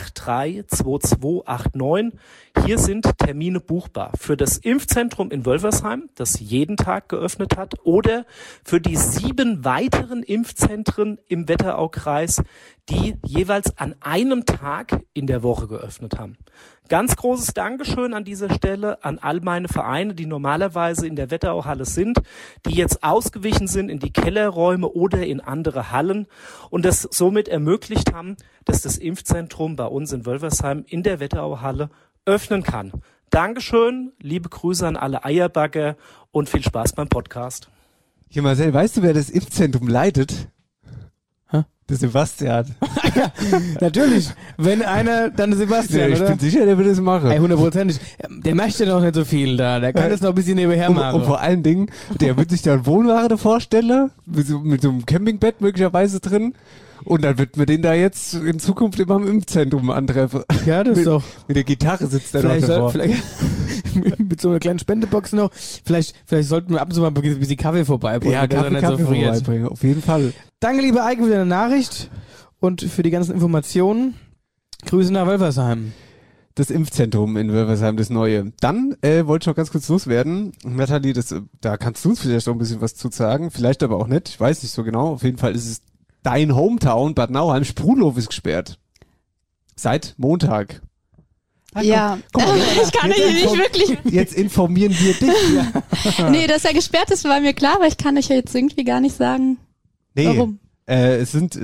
J: 832289. Hier sind Termine buchbar für das Impfzentrum in Wölfersheim, das jeden Tag geöffnet hat, oder für die 7 weiteren Impfzentren im Wetteraukreis, die jeweils an einem Tag in der Woche geöffnet haben. Ganz großes Dankeschön an dieser Stelle an all meine Vereine, die normalerweise in der Wetterauhalle sind, die jetzt ausgewichen sind in die Kellerräume oder in andere Hallen und das somit ermöglicht haben, dass das Impfzentrum bei uns in Wölfersheim in der Wetterauhalle öffnen kann. Dankeschön, liebe Grüße an alle Eierbagger und viel Spaß beim Podcast.
G: Hier Marcel, weißt du, wer das Impfzentrum leitet? Der Sebastian.
E: Natürlich, wenn einer, dann Sebastian,
G: Ja, ich
E: oder?
G: bin sicher, der wird es machen.
E: Ey, 100%. Der möchte noch nicht so viel da. Der kann das noch ein bisschen nebenher machen.
G: Und vor allen Dingen, der wird sich da einen Wohnwagen vorstellen, mit so einem Campingbett möglicherweise drin. Und dann wird man den da jetzt in Zukunft immer im Impfzentrum antreffen.
E: Ja, das ist doch.
G: Mit der Gitarre sitzt er noch
E: Vielleicht,
G: davor.
E: vielleicht mit so einer kleinen Spendebox noch. Vielleicht sollten wir ab und zu mal ein bisschen Kaffee vorbeibringen.
G: Ja,
E: dass er nicht
G: Kaffee
E: so friert.
G: vorbeibringen, auf jeden Fall.
E: Danke, liebe Eike, für deine Nachricht und für die ganzen Informationen. Grüße nach Wölfersheim.
G: Das Impfzentrum in Wölfersheim, das neue. Dann wollte ich noch ganz kurz loswerden. Nathalie, da kannst du uns vielleicht noch ein bisschen was zu sagen, vielleicht aber auch nicht, ich weiß nicht so genau. Auf jeden Fall ist es dein Hometown, Bad Nauheim. Sprudhof ist gesperrt. Seit Montag.
F: Ja,
G: Guck mal,
F: ich kann euch nicht wirklich.
G: Jetzt informieren wir dich.
F: Nee, dass er gesperrt ist, war mir klar, aber ich kann euch ja jetzt irgendwie gar nicht sagen,
G: Nee,
F: warum.
G: das sind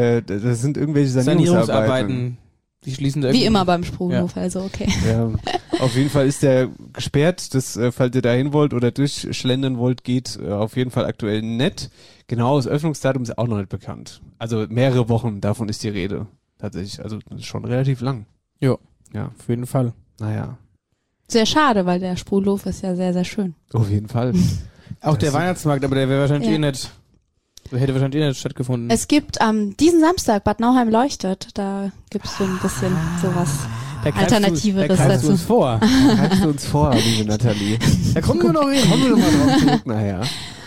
G: irgendwelche Sanierungsarbeiten.
E: Sanierungsarbeiten. Die schließen da
F: Wie
E: irgendwie-
F: immer beim Sprunghof, also okay.
G: Ja. Auf jeden Fall ist der gesperrt, das, falls ihr da hin wollt oder durchschlendern wollt, geht auf jeden Fall aktuell nett. Genau, das Öffnungsdatum ist auch noch nicht bekannt. Also mehrere Wochen, davon ist die Rede. Tatsächlich, also das ist schon relativ lang.
E: Ja,
G: Ja,
E: auf jeden Fall.
G: naja,
F: Sehr schade, weil der Sprühlof ist ja sehr, sehr schön.
G: auf jeden Fall.
E: Auch der
G: Das-
E: Weihnachtsmarkt, aber der wäre wahrscheinlich
F: Ja.
E: hätte wahrscheinlich nicht stattgefunden.
F: Es gibt diesen Samstag Bad Nauheim leuchtet, da gibt's so ein bisschen sowas
E: Da greifst
F: Alternativeres
E: da greifst du
F: dazu.
E: uns vor.
G: Greifst du uns vor, liebe Nathalie.
E: Da kommen wir noch hin.
G: Kommen wir nochmal drauf zurück nachher.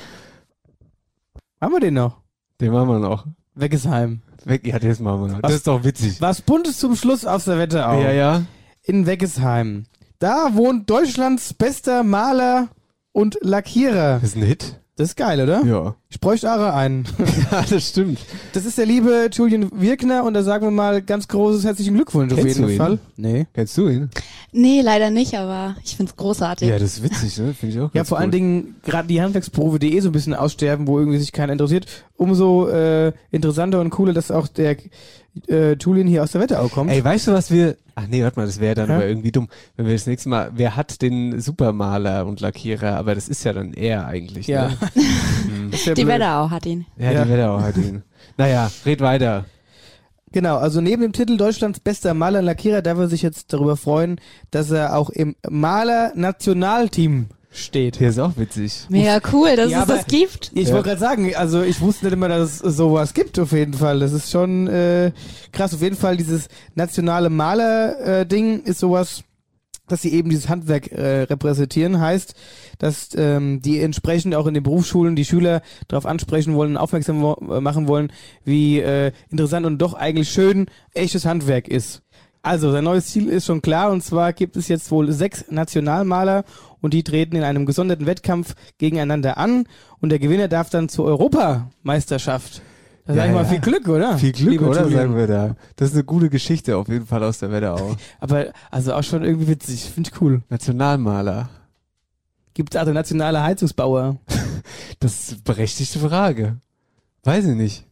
E: Haben wir den noch?
G: Den machen wir noch.
E: Weggesheim.
G: Weg, ja, das machen wir noch.
E: Was-
G: Das ist doch witzig.
E: Was Buntes zum Schluss aus der Wetterau.
G: Ja.
E: In Weggesheim. Da wohnt Deutschlands bester Maler und Lackierer.
G: Das ist ein Hit.
E: Das ist geil, oder?
G: Ja.
E: Ich bräuchte auch einen.
G: Ja, das stimmt.
E: Das ist der liebe Julian Wirkner und da sagen wir mal ganz großes herzlichen Glückwunsch auf
G: Kennst
E: jeden
G: du ihn?
E: Fall. Nee.
G: Kennst du ihn?
F: Nee, leider nicht, aber ich find's großartig.
G: Ja, das ist witzig, ne? Finde ich auch
E: Ja,
G: ganz
E: vor allen
G: cool.
E: Dingen gerade die Handwerksberufe, die so ein bisschen aussterben, wo irgendwie sich keiner interessiert, umso interessanter und cooler, dass auch der Julian hier aus der Wetterau kommt.
G: Ey, weißt du, was wir... Ach nee, warte mal, das wäre dann
E: Hä?
G: aber irgendwie dumm. Wenn wir das nächste Mal... Wer hat den Supermaler und Lackierer? Aber das ist ja dann er eigentlich,
E: Ja.
G: ne?
E: Das wär
F: Die
E: blöd.
F: Wetterau hat ihn.
G: Ja,
E: Ja.
G: die Wetterau hat ihn. Naja, red weiter.
E: Genau, also neben dem Titel Deutschlands bester Maler und Lackierer darf er sich jetzt darüber freuen, dass er auch im Maler-Nationalteam steht.
G: Der ist auch witzig.
F: Mega cool, dass
E: Ja,
F: es das
E: aber-
F: gibt.
E: Ich wollte gerade sagen, also ich wusste nicht immer, dass es sowas gibt auf jeden Fall. Das ist schon krass. Auf jeden Fall dieses nationale Maler-Ding ist sowas, dass sie eben dieses Handwerk repräsentieren. Heißt, dass die entsprechend auch in den Berufsschulen die Schüler darauf ansprechen wollen, aufmerksam machen wollen, wie interessant und doch eigentlich schön echtes Handwerk ist. Also, sein neues Ziel ist schon klar, und zwar gibt es jetzt wohl 6 Nationalmaler und die treten in einem gesonderten Wettkampf gegeneinander an und der Gewinner darf dann zur Europameisterschaft. Das ist
G: Ja,
E: eigentlich mal
G: ja.
E: viel Glück, oder?
G: Viel Glück,
E: Lieber
G: oder?
E: Julian.
G: Sagen wir da. Das ist eine gute Geschichte auf jeden Fall aus der Wetterau.
E: Aber also auch schon irgendwie witzig, finde ich cool.
G: Nationalmaler.
E: Gibt es auch nationale Heizungsbauer?
G: Das ist eine berechtigte Frage. Weiß ich nicht.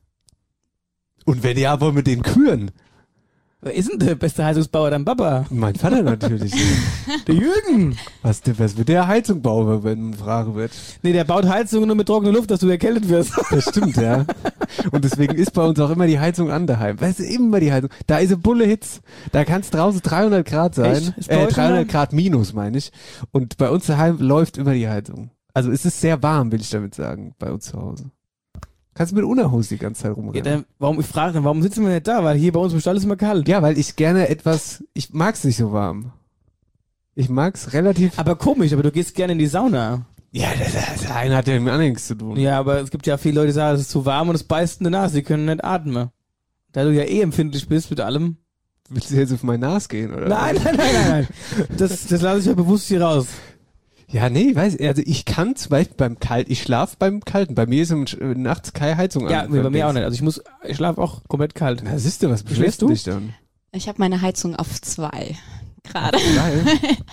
G: Und wenn ja, wollen wir den küren?
E: Wer ist denn der beste Heizungsbauer? Dein Papa?
G: Mein Vater natürlich.
E: Der Jürgen?
G: Was wird der Heizung bauen, wenn eine Frage wird?
E: Nee, der baut Heizungen nur mit trockener Luft, dass du erkältet wirst.
G: Das stimmt, ja. Und deswegen ist bei uns auch immer die Heizung an daheim. Weißt du, immer die Heizung. Da ist eine Bulle Hitze. Da kann es draußen 300 Grad sein.
E: Echt? Ist bei euch
G: 300
E: immer?
G: Grad minus, meine ich. Und bei uns daheim läuft immer die Heizung. Also es ist sehr warm, will ich damit sagen, bei uns zu Hause. Kannst du mit Unterhose die ganze Zeit
E: Ja,
G: rumrennen.
E: ich frage dann, warum sitzen wir nicht da? Weil hier bei uns im Stall ist immer kalt.
G: Ja, weil ich gerne ich mag's nicht so warm. Ich mag's relativ...
E: Aber komisch, aber du gehst gerne in die Sauna.
G: Ja, das eine hat ja mit anderen nichts zu tun.
E: Ja, aber es gibt ja viele Leute, die sagen, es ist zu warm und es beißt in der Nase, sie können nicht atmen. Da du ja empfindlich bist mit allem.
G: Willst du jetzt auf mein Nas gehen, oder?
E: Nein. Das lasse ich ja bewusst hier raus.
G: Ja, nee, also ich kann zum Beispiel ich schlafe beim Kalten. Bei mir ist nachts keine Heizung an.
E: Ja, bei mir auch nicht. Also ich schlafe auch komplett kalt.
G: Na, siehst du, was beschwerst
E: Schläfst
G: du
E: du?
G: dich dann?
F: Ich habe meine Heizung auf 2 gerade.
G: Geil.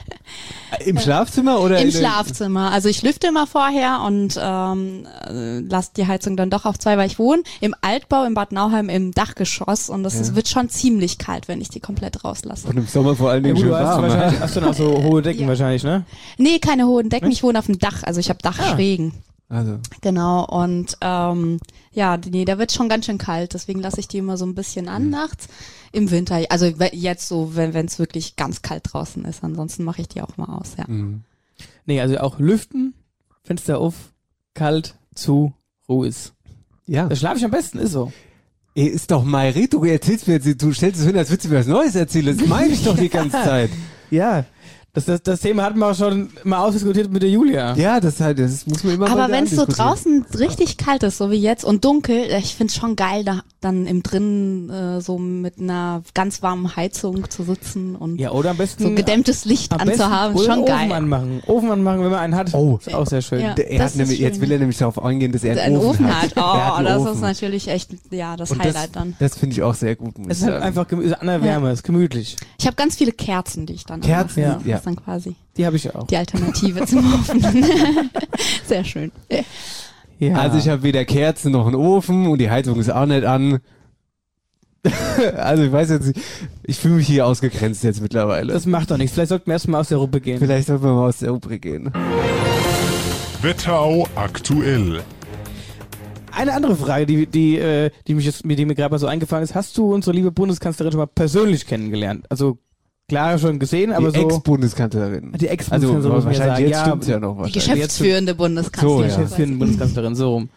G: Im Schlafzimmer oder?
F: Im Schlafzimmer. Also ich lüfte immer vorher und lasse die Heizung dann doch auf 2, weil ich wohne im Altbau in Bad Nauheim im Dachgeschoss und das wird schon ziemlich kalt, wenn ich die komplett rauslasse.
G: Und im Sommer vor allen
E: Ja,
G: Dingen
E: gut,
G: schön
E: du hast
G: warm.
E: wahrscheinlich, hast dann auch so hohe Decken
F: Ja.
E: wahrscheinlich, ne?
F: Nee, keine hohen Decken, ich wohne auf dem Dach, also ich habe Dachschrägen.
G: Also,
F: Genau, und nee, da wird schon ganz schön kalt, deswegen lasse ich die immer so ein bisschen an nachts. Im Winter, also jetzt so, wenn es wirklich ganz kalt draußen ist, ansonsten mache ich die auch mal aus, ja.
E: Nee, also auch lüften, Fenster auf, kalt, zu, Ruhe ist.
G: ja.
E: Da schlafe ich am besten, ist so.
G: Ey, ist doch mal du erzählst mir jetzt, du stellst es hin, als würdest du mir was Neues erzählen. Das meine ich doch die ganze Zeit.
E: Ja, das Thema hatten wir auch schon mal ausdiskutiert mit der Julia.
G: Ja, das muss man immer
F: Aber
G: mal
F: wenn es so
G: diskutieren.
F: draußen richtig kalt ist, so wie jetzt, und dunkel, ich find's schon geil, da dann im Drinnen so mit einer ganz warmen Heizung zu sitzen und
E: Ja, oder am besten
F: so gedämmtes Licht
E: am besten
F: anzuhaben,
E: oder
F: schon
E: einen
F: geil.
E: Ofen anmachen, wenn man einen hat.
G: Oh.
E: Ist auch sehr schön.
F: Ja.
G: Er
F: das
G: hat nämlich,
F: ist
G: jetzt
F: schön.
G: will er nämlich darauf eingehen, dass er
F: Ein Ofen hat.
G: Er hat
F: Oh,
G: einen
F: das
G: Ofen.
F: ist natürlich echt, ja, das
G: Und
F: Highlight dann.
G: Das finde ich auch sehr gut, muss
E: Es
G: ich
E: ist halt
G: sagen.
E: einfach an der Wärme, ist gemütlich.
F: Ich habe ganz viele Kerzen, die ich dann
G: Kerzen,
F: anmache.
G: ja.
F: Das ist dann quasi
E: Die habe ich auch.
F: die Alternative zum Ofen. Sehr schön.
E: Ja.
G: Also ich habe weder Kerzen noch einen Ofen und die Heizung ist auch nicht an. Also ich weiß jetzt nicht, ich fühle mich hier ausgegrenzt jetzt mittlerweile.
E: Das macht doch nichts. Vielleicht sollten wir erstmal aus der Rubrik gehen.
G: Vielleicht sollten wir mal aus der Rubrik gehen.
I: Wetterau aktuell.
E: Eine andere Frage, die mir gerade mal so eingefallen ist. Hast du unsere liebe Bundeskanzlerin schon mal persönlich kennengelernt? Also klar schon gesehen, aber
G: die
E: so...
G: Ex-Bundeskanzlerin.
E: Die Ex-Bundeskanzlerin,
G: also wahrscheinlich jetzt stimmt's
E: ja,
G: ja noch
F: Die geschäftsführende Bundeskanzlerin.
G: So, ja.
E: Geschäftsführende Bundeskanzlerin, so rum.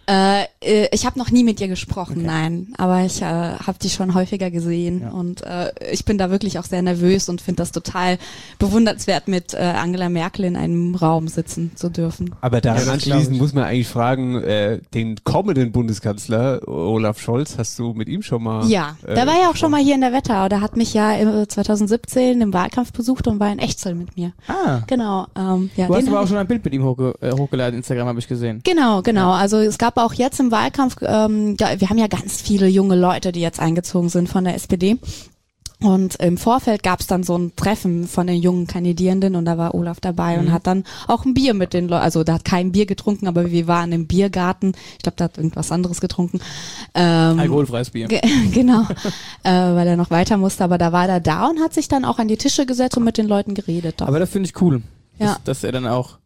F: Ich habe noch nie mit ihr gesprochen, nein. Aber ich habe die schon häufiger gesehen und ich bin da wirklich auch sehr nervös und finde das total bewundernswert, mit Angela Merkel in einem Raum sitzen zu dürfen.
G: Aber daran anschließend muss man eigentlich fragen, den kommenden Bundeskanzler Olaf Scholz, hast du mit ihm schon mal...
F: Ja, der war ja auch schon mal hier in der Wetterau. Der hat mich ja 2017 im Wahlkampf besucht und war in Echtzell mit mir.
E: Ah.
F: Genau. Ja,
E: du hast aber auch schon ein Bild mit ihm hochgeladen, Instagram habe ich gesehen.
F: Genau. Also es gab auch jetzt im Wahlkampf, wir haben ja ganz viele junge Leute, die jetzt eingezogen sind von der SPD. Und im Vorfeld gab es dann so ein Treffen von den jungen Kandidierenden und da war Olaf dabei und hat dann auch ein Bier mit den Leuten, also der hat kein Bier getrunken, aber wir waren im Biergarten. Ich glaube, der hat irgendwas anderes getrunken.
E: Alkoholfreies Bier.
F: Genau, weil er noch weiter musste, aber da war er da und hat sich dann auch an die Tische gesetzt und mit den Leuten geredet. Doch.
E: Aber das finde ich cool,
F: Ja.
E: dass er dann auch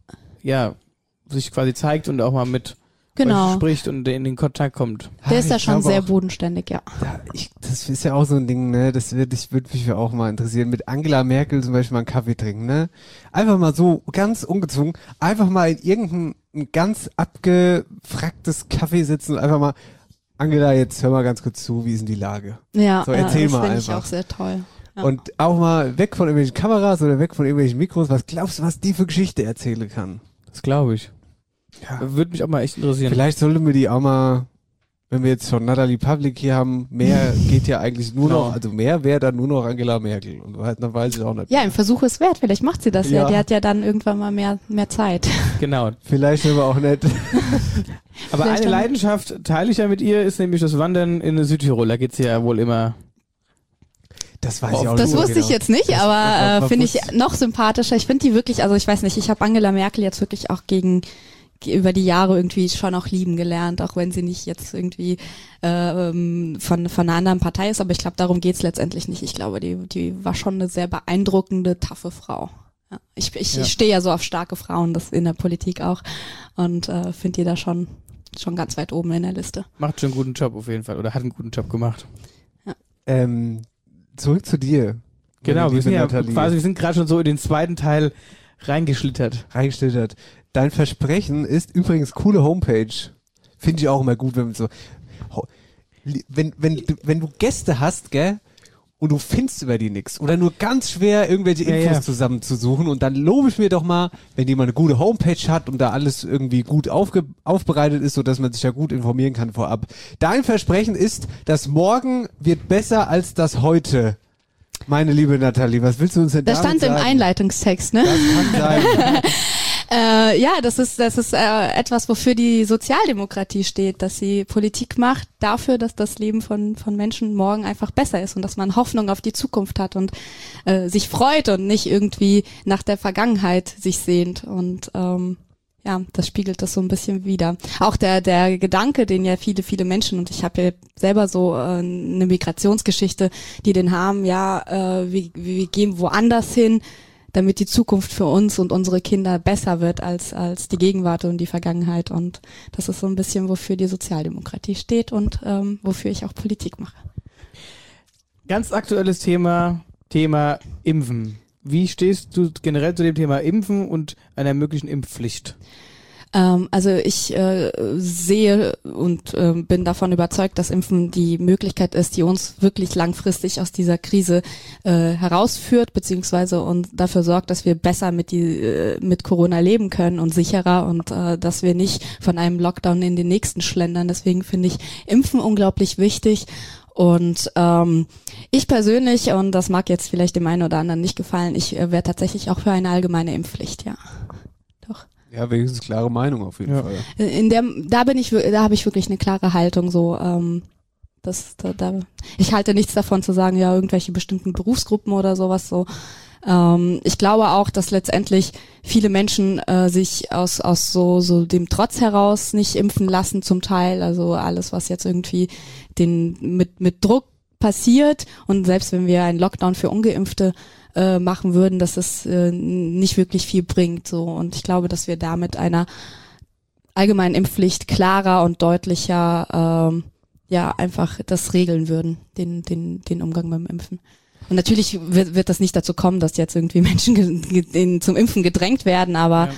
E: sich quasi zeigt und auch mal mit
F: Genau.
E: spricht und in den Kontakt kommt.
F: Der ist da
G: ich
F: schon
G: glaube
F: sehr
G: auch,
F: bodenständig, ja.
G: das ist ja auch so ein Ding, ne? Das würde mich auch mal interessieren. Mit Angela Merkel zum Beispiel mal einen Kaffee trinken, ne? Einfach mal so ganz ungezwungen, einfach mal in irgendein ganz abgefracktes Café sitzen und einfach mal, Angela, jetzt hör mal ganz kurz zu, wie ist denn die Lage?
F: Ja,
G: so, erzähl
F: das
G: mal
F: finde ich
G: einfach.
F: auch sehr toll. Ja.
G: Und auch mal weg von irgendwelchen Kameras oder weg von irgendwelchen Mikros. Was glaubst du, was die für Geschichte erzählen kann?
E: Das glaube ich.
G: Ja.
E: Würde mich auch mal echt interessieren.
G: Vielleicht sollten wir die auch mal, wenn wir jetzt schon Natalie Public hier haben, mehr geht ja eigentlich nur noch, also mehr wäre dann nur noch Angela Merkel. Und dann weiß ich auch nicht.
F: Ja, im Versuch ist wert. Vielleicht macht sie das ja.
G: Ja.
F: Die hat ja dann irgendwann mal mehr Zeit.
E: Genau.
G: Vielleicht aber auch nicht.
E: Aber
F: Vielleicht
E: eine
F: dann-
E: Leidenschaft teile ich ja mit ihr, ist nämlich das Wandern in Südtirol. Da geht's ja wohl immer.
G: Das weiß ich auch
F: Das
G: nicht.
F: wusste ich jetzt nicht, aber finde ich noch sympathischer. Ich finde die wirklich, also ich weiß nicht, ich habe Angela Merkel jetzt wirklich auch über die Jahre irgendwie schon auch lieben gelernt, auch wenn sie nicht jetzt irgendwie von einer anderen Partei ist, aber ich glaube, darum geht's letztendlich nicht. Ich glaube, die war schon eine sehr beeindruckende, taffe Frau. Ja, ich stehe ja so auf starke Frauen, das in der Politik auch, und finde die da schon ganz weit oben in der Liste.
E: Macht schon einen guten Job auf jeden Fall oder hat einen guten Job gemacht.
G: Zurück zu dir.
E: Genau,
G: Meine
E: wir sind
G: liebe
E: ja
G: Nathalie.
E: quasi, wir sind gerade schon so in den zweiten Teil reingeschlittert.
G: Reingestellt. Dein Versprechen ist übrigens coole Homepage. Finde ich auch immer gut, wenn man so, wenn du Gäste hast, gell, und du findest über die nix oder nur ganz schwer irgendwelche Infos zusammenzusuchen und dann lobe ich mir doch mal, wenn jemand eine gute Homepage hat und da alles irgendwie gut aufbereitet ist, sodass man sich ja gut informieren kann vorab. Dein Versprechen ist, das morgen wird besser als das heute. Meine liebe Nathalie, was willst du uns denn
F: Das
G: damit
F: stand im
G: sagen?
F: Einleitungstext, ne?
G: Das kann sein.
F: Ja, das ist etwas, wofür die Sozialdemokratie steht, dass sie Politik macht dafür, dass das Leben von Menschen morgen einfach besser ist und dass man Hoffnung auf die Zukunft hat und sich freut und nicht irgendwie nach der Vergangenheit sich sehnt. Und ja, das spiegelt das so ein bisschen wider. Auch der Gedanke, den ja viele Menschen, und ich habe ja selber so eine Migrationsgeschichte, die den haben, ja, wir gehen woanders hin, damit die Zukunft für uns und unsere Kinder besser wird als die Gegenwart und die Vergangenheit. Und das ist so ein bisschen, wofür die Sozialdemokratie steht und wofür ich auch Politik mache.
E: Ganz aktuelles Thema Impfen. Wie stehst du generell zu dem Thema Impfen und einer möglichen Impfpflicht?
F: Also ich sehe und bin davon überzeugt, dass Impfen die Möglichkeit ist, die uns wirklich langfristig aus dieser Krise herausführt, beziehungsweise und dafür sorgt, dass wir besser mit Corona leben können und sicherer und dass wir nicht von einem Lockdown in den nächsten schlendern. Deswegen finde ich Impfen unglaublich wichtig. Und ich persönlich, und das mag jetzt vielleicht dem einen oder anderen nicht gefallen, ich wäre tatsächlich auch für eine allgemeine Impfpflicht, ja. Doch.
G: Ja, wenigstens klare Meinung auf jeden Fall.
F: Da habe ich wirklich eine klare Haltung, so, ich halte nichts davon zu sagen, ja, irgendwelche bestimmten Berufsgruppen oder sowas, so. Ich glaube auch, dass letztendlich viele Menschen sich aus so dem Trotz heraus nicht impfen lassen zum Teil, also alles, was jetzt irgendwie mit Druck passiert und selbst wenn wir einen Lockdown für Ungeimpfte machen würden, dass es nicht wirklich viel bringt. So. Und ich glaube, dass wir da mit einer allgemeinen Impfpflicht klarer und deutlicher einfach das regeln würden, den Umgang mit dem Impfen. Und natürlich wird das nicht dazu kommen, dass jetzt irgendwie Menschen zum Impfen gedrängt werden, aber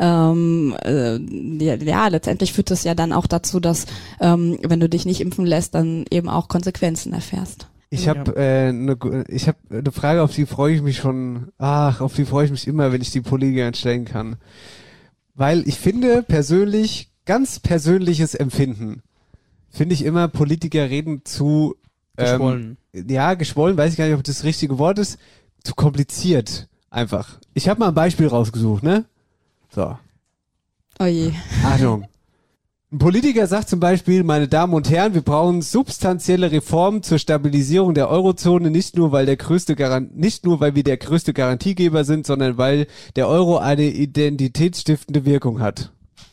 F: letztendlich führt das ja dann auch dazu, dass wenn du dich nicht impfen lässt, dann eben auch Konsequenzen erfährst.
G: Ich habe eine Frage, auf die freue ich mich immer, wenn ich die Politikern stellen kann. Weil ich finde persönlich, ganz persönliches Empfinden, finde ich immer, Politiker reden zu
E: Geschwollen.
G: Geschwollen, weiß ich gar nicht, ob das richtige Wort ist, zu kompliziert einfach. Ich habe mal ein Beispiel rausgesucht, ne? So.
F: Oh je.
G: Achtung. Ein Politiker sagt zum Beispiel, meine Damen und Herren, wir brauchen substanzielle Reformen zur Stabilisierung der Eurozone, nicht nur weil wir der größte Garantiegeber sind, sondern weil der Euro eine identitätsstiftende Wirkung hat.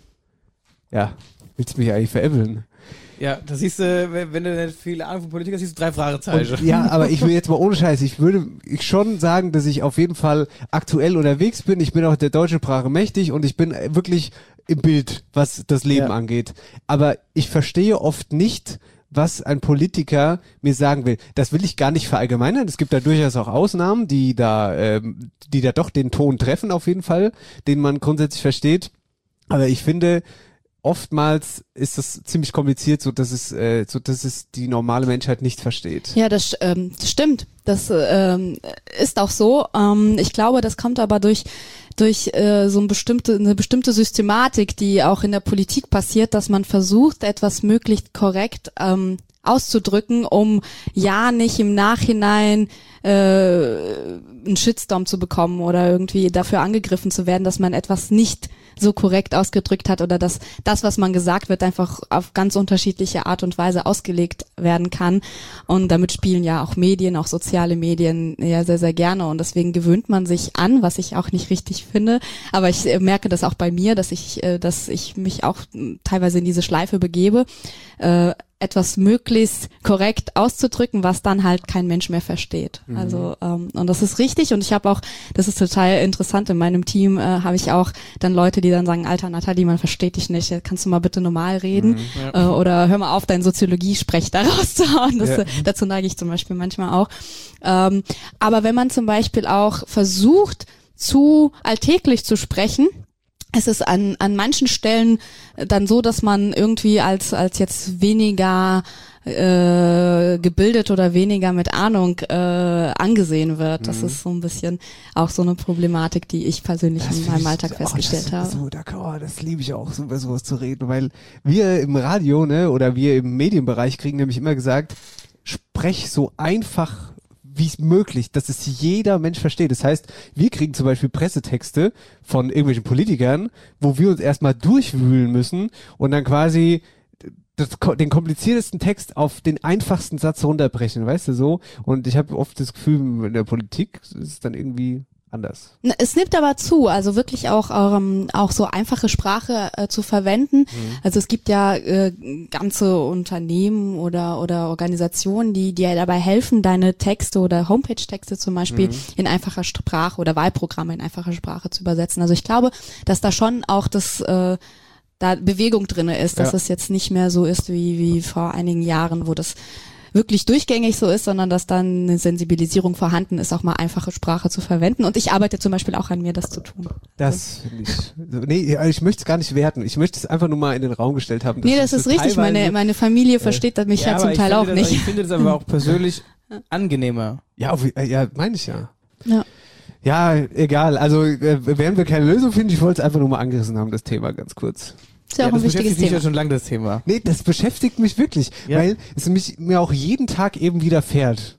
G: Ja, willst du mich eigentlich veräppeln?
E: Ja, das siehst du, wenn du nicht viele Ahnung von Politik hast, siehst du 3 Fragezeichen.
G: Und, ja, aber ich will jetzt mal ohne Scheiß, ich würde schon sagen, dass ich auf jeden Fall aktuell unterwegs bin. Ich bin auch der deutschen Sprache mächtig und ich bin wirklich im Bild, was das Leben angeht. Aber ich verstehe oft nicht, was ein Politiker mir sagen will. Das will ich gar nicht verallgemeinern. Es gibt da durchaus auch Ausnahmen, die da doch den Ton treffen auf jeden Fall, den man grundsätzlich versteht. Aber ich finde, oftmals ist das ziemlich kompliziert, so dass es die normale Menschheit nicht versteht.
F: Ja, das stimmt. Das ist auch so. Ich glaube, das kommt aber durch so eine bestimmte Systematik, die auch in der Politik passiert, dass man versucht, etwas möglichst korrekt auszudrücken, um ja nicht im Nachhinein einen Shitstorm zu bekommen oder irgendwie dafür angegriffen zu werden, dass man etwas nicht so korrekt ausgedrückt hat oder dass das, was man gesagt wird, einfach auf ganz unterschiedliche Art und Weise ausgelegt werden kann. Und damit spielen ja auch Medien, auch soziale Medien ja sehr, sehr gerne. Und deswegen gewöhnt man sich an, was ich auch nicht richtig finde. Aber ich merke das auch bei mir, dass ich mich auch teilweise in diese Schleife begebe, etwas möglichst korrekt auszudrücken, was dann halt kein Mensch mehr versteht. Mhm. Also und das ist richtig und ich habe auch, das ist total interessant, in meinem Team habe ich auch dann Leute, die dann sagen, Alter Nathalie, man versteht dich nicht, kannst du mal bitte normal reden oder hör mal auf, deinen Soziologie-Sprech da rauszuhauen. Dazu neige ich zum Beispiel manchmal auch. Aber wenn man zum Beispiel auch versucht, zu alltäglich zu sprechen, es ist an manchen Stellen dann so, dass man irgendwie als jetzt weniger gebildet oder weniger mit Ahnung angesehen wird. Das ist so ein bisschen auch so eine Problematik, die ich persönlich in meinem Alltag festgestellt habe.
G: Das liebe ich auch, über sowas zu reden, weil wir im Radio, ne, oder wir im Medienbereich kriegen nämlich immer gesagt, sprech so einfach wie es möglich, dass es jeder Mensch versteht. Das heißt, wir kriegen zum Beispiel Pressetexte von irgendwelchen Politikern, wo wir uns erstmal durchwühlen müssen und dann quasi den kompliziertesten Text auf den einfachsten Satz runterbrechen, weißt du so? Und ich habe oft das Gefühl, in der Politik ist es dann irgendwie anders.
F: Es nimmt aber zu, also wirklich auch so einfache Sprache zu verwenden. Also es gibt ja ganze Unternehmen oder Organisationen, die dir dabei helfen, deine Texte oder Homepage-Texte zum Beispiel in einfacher Sprache oder Wahlprogramme in einfacher Sprache zu übersetzen. Also ich glaube, dass da schon auch da Bewegung drinne ist, dass es jetzt nicht mehr so ist wie vor einigen Jahren, wo das wirklich durchgängig so ist, sondern dass dann eine Sensibilisierung vorhanden ist, auch mal einfache Sprache zu verwenden. Und ich arbeite zum Beispiel auch an mir, das zu tun.
G: Das finde ich. Ich möchte es gar nicht werten. Ich möchte es einfach nur mal in den Raum gestellt haben.
F: Das ist richtig. Meine Familie versteht mich ja zum Teil auch nicht.
E: Ich finde das aber auch persönlich angenehmer.
G: Ja, meine ich ja. Ja, egal. Also werden wir keine Lösung finden. Ich wollte es einfach nur mal angerissen haben, das Thema ganz kurz.
F: Das ist ja auch ein wichtiges Thema.
E: Das beschäftigt mich ja schon lange, das Thema.
G: Nee, das beschäftigt mich wirklich, weil es mir auch jeden Tag eben widerfährt.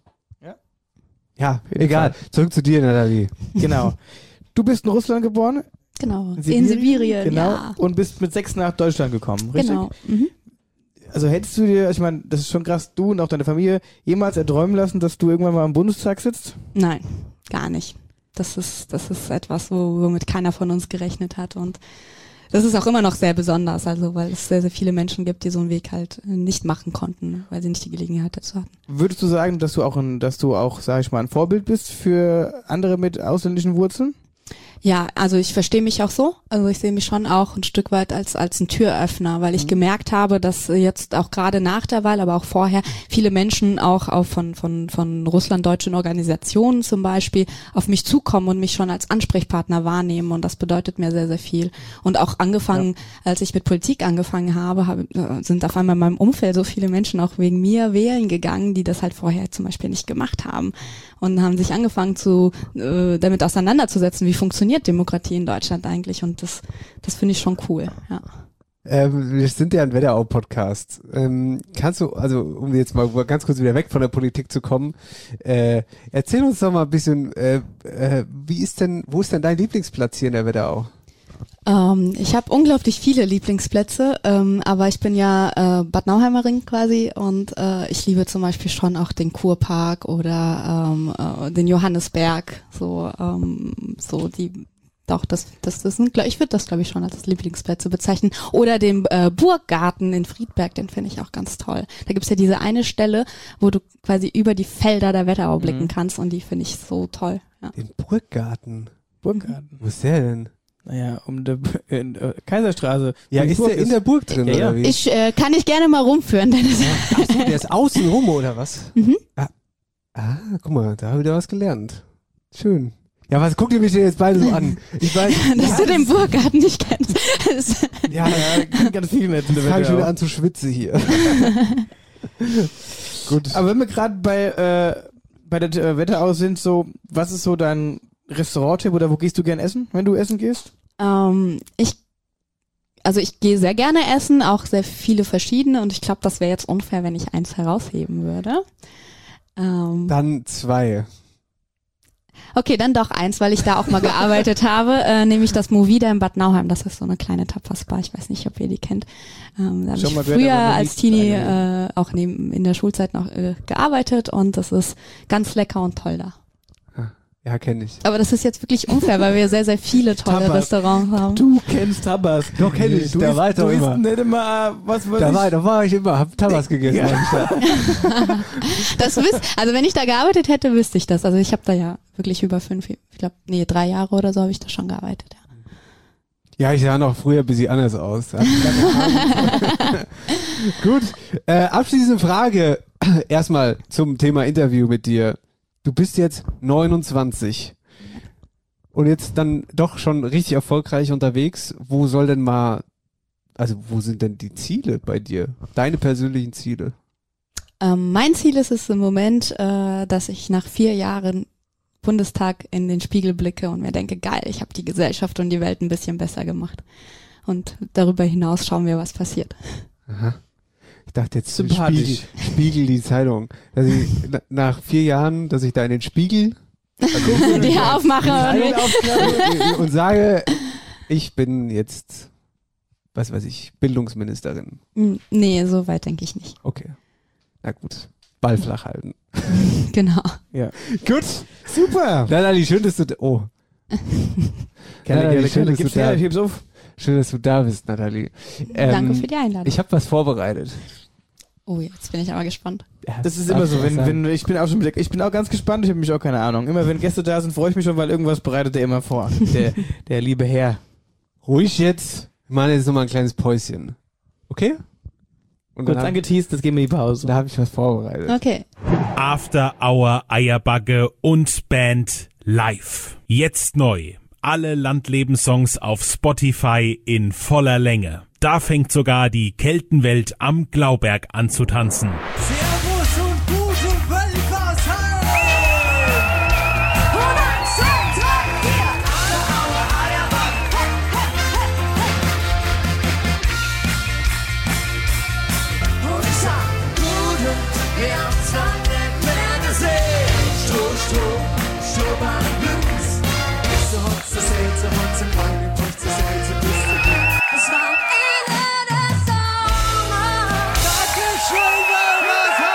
G: Ja, egal. Zurück zu dir, Nathalie.
E: Genau. Du bist in Russland geboren?
F: Genau. In Sibirien,
E: genau.
F: ja.
E: Und bist mit 6 nach Deutschland gekommen, richtig?
F: Genau.
E: Also hättest du dir, ich meine, das ist schon krass, du und auch deine Familie, jemals erträumen lassen, dass du irgendwann mal im Bundestag sitzt?
F: Nein, gar nicht. Das ist etwas, womit keiner von uns gerechnet hat und das ist auch immer noch sehr besonders, also weil es sehr, sehr viele Menschen gibt, die so einen Weg halt nicht machen konnten, weil sie nicht die Gelegenheit dazu hatten.
E: Würdest du sagen, dass du auch, sag ich mal, ein Vorbild bist für andere mit ausländischen Wurzeln?
F: Ja, also ich verstehe mich auch so. Also ich sehe mich schon auch ein Stück weit als ein Türöffner, weil ich gemerkt habe, dass jetzt auch gerade nach der Wahl, aber auch vorher viele Menschen auch von russlanddeutschen Organisationen zum Beispiel auf mich zukommen und mich schon als Ansprechpartner wahrnehmen, und das bedeutet mir sehr, sehr viel. Und auch als ich mit Politik angefangen habe, sind auf einmal in meinem Umfeld so viele Menschen auch wegen mir wählen gegangen, die das halt vorher zum Beispiel nicht gemacht haben, und haben sich angefangen damit auseinanderzusetzen, wie funktioniert Demokratie in Deutschland eigentlich, und das finde ich schon cool, ja.
G: Wir sind ja ein Wetterau-Podcast. Kannst du, also um jetzt mal ganz kurz wieder weg von der Politik zu kommen, erzähl uns doch mal ein bisschen, wo ist denn dein Lieblingsplatz hier in der Wetterau?
F: Ich habe unglaublich viele Lieblingsplätze, aber ich bin ja Bad Nauheimerin quasi, und ich liebe zum Beispiel schon auch den Kurpark oder den Johannisberg, ich würde das glaube ich schon als Lieblingsplätze bezeichnen, oder den Burggarten in Friedberg, den finde ich auch ganz toll. Da gibt's ja diese eine Stelle, wo du quasi über die Felder der Wetterau blicken kannst, und die finde ich so toll. Ja.
G: Den Burggarten?
E: Burggarten?
G: Wo ist der denn?
E: Naja, in Kaiserstraße.
G: Ja, ist der in der Burg drin,
E: ja,
G: oder wie?
F: Kann ich gerne mal rumführen, Dennis.
G: Achso, der ist außen rum, oder was?
F: Mhm.
G: Guck mal, da habe ich wieder was gelernt. Schön. Ja, was guckt ihr mich denn jetzt beide so an? Ich weiß,
F: dass du den Burggarten nicht kennst.
E: Ja, ganz viel nicht.
G: Jetzt fange ich wieder an zu schwitzen hier. Gut.
E: Aber wenn wir gerade bei der Wetterau sind, so, was ist so dein Restaurant-Tipp, oder wo gehst du gern essen, wenn du essen gehst?
F: Ich gehe sehr gerne essen, auch sehr viele verschiedene, und ich glaube, das wäre jetzt unfair, wenn ich eins herausheben würde.
G: Dann 2.
F: Okay, dann doch eins, weil ich da auch mal gearbeitet habe, nämlich das Movida in Bad Nauheim. Das ist so eine kleine Tapas-Bar, ich weiß nicht, ob ihr die kennt. Da habe ich früher als Teenie auch in der Schulzeit noch gearbeitet, und das ist ganz lecker und toll da.
G: Ja, kenne ich.
F: Aber das ist jetzt wirklich unfair, weil wir sehr, sehr viele tolle Restaurants haben.
E: Du kennst Tabas.
G: Doch, kenne ich. Da war ich doch immer.
E: Nicht immer,
G: da war ich immer, hab Tabas gegessen. Ja.
F: Also wenn ich da gearbeitet hätte, wüsste ich das. Also ich habe da ja wirklich über 3 Jahre oder so habe ich da schon gearbeitet.
G: Ja, ich sah noch früher ein bisschen anders aus. Gut, abschließende Frage. Erstmal zum Thema Interview mit dir. Du bist jetzt 29 und jetzt dann doch schon richtig erfolgreich unterwegs. Wo sind denn die Ziele bei dir? Deine persönlichen Ziele?
F: Mein Ziel ist es im Moment, dass ich nach 4 Jahren Bundestag in den Spiegel blicke und mir denke, geil, ich habe die Gesellschaft und die Welt ein bisschen besser gemacht. Und darüber hinaus schauen wir, was passiert.
G: Aha. Ich dachte jetzt Spiegel die Zeitung. Dass ich nach 4 Jahren, dass ich da in den Spiegel
F: die aufmache
G: und sage, ich bin jetzt, was weiß ich, Bildungsministerin.
F: Nee, so weit denke ich nicht.
G: Okay. Na gut. Ball flach halten.
F: Genau.
G: Ja. Gut. Super. Nathalie, schön, dass du Schön, dass du da bist, Nathalie.
F: Danke für die Einladung.
G: Ich habe was vorbereitet.
F: Oh, jetzt bin ich aber gespannt.
E: Ja, das ist immer so, wenn ich bin auch ganz gespannt, ich habe mich auch keine Ahnung. Immer wenn Gäste da sind, freue ich mich schon, weil irgendwas bereitet der immer vor. Der liebe Herr.
G: Ruhig jetzt. Wir machen jetzt nochmal ein kleines Päuschen. Okay? Und
E: kurz angeteased, das gehen wir in die Pause.
G: Da habe ich was vorbereitet.
F: Okay.
H: After Hour Eierbagge und Band live. Jetzt neu. Alle Landlebenssongs auf Spotify in voller Länge. Da fängt sogar die Keltenwelt am Glauberg an zu tanzen.
K: Servus und guten Wölfersheim! Und am Sonntag hier After Hour Eierbagge. Und ich sag, guten, wir haben's lang nicht mehr gesehen. Stroh, an den Blues. Ist der Hotze, Selze, Hotze, Beine, Hotze, Selze, bist du gut. Es war am Ende des Sommers. Dankeschön, Wölfersheim!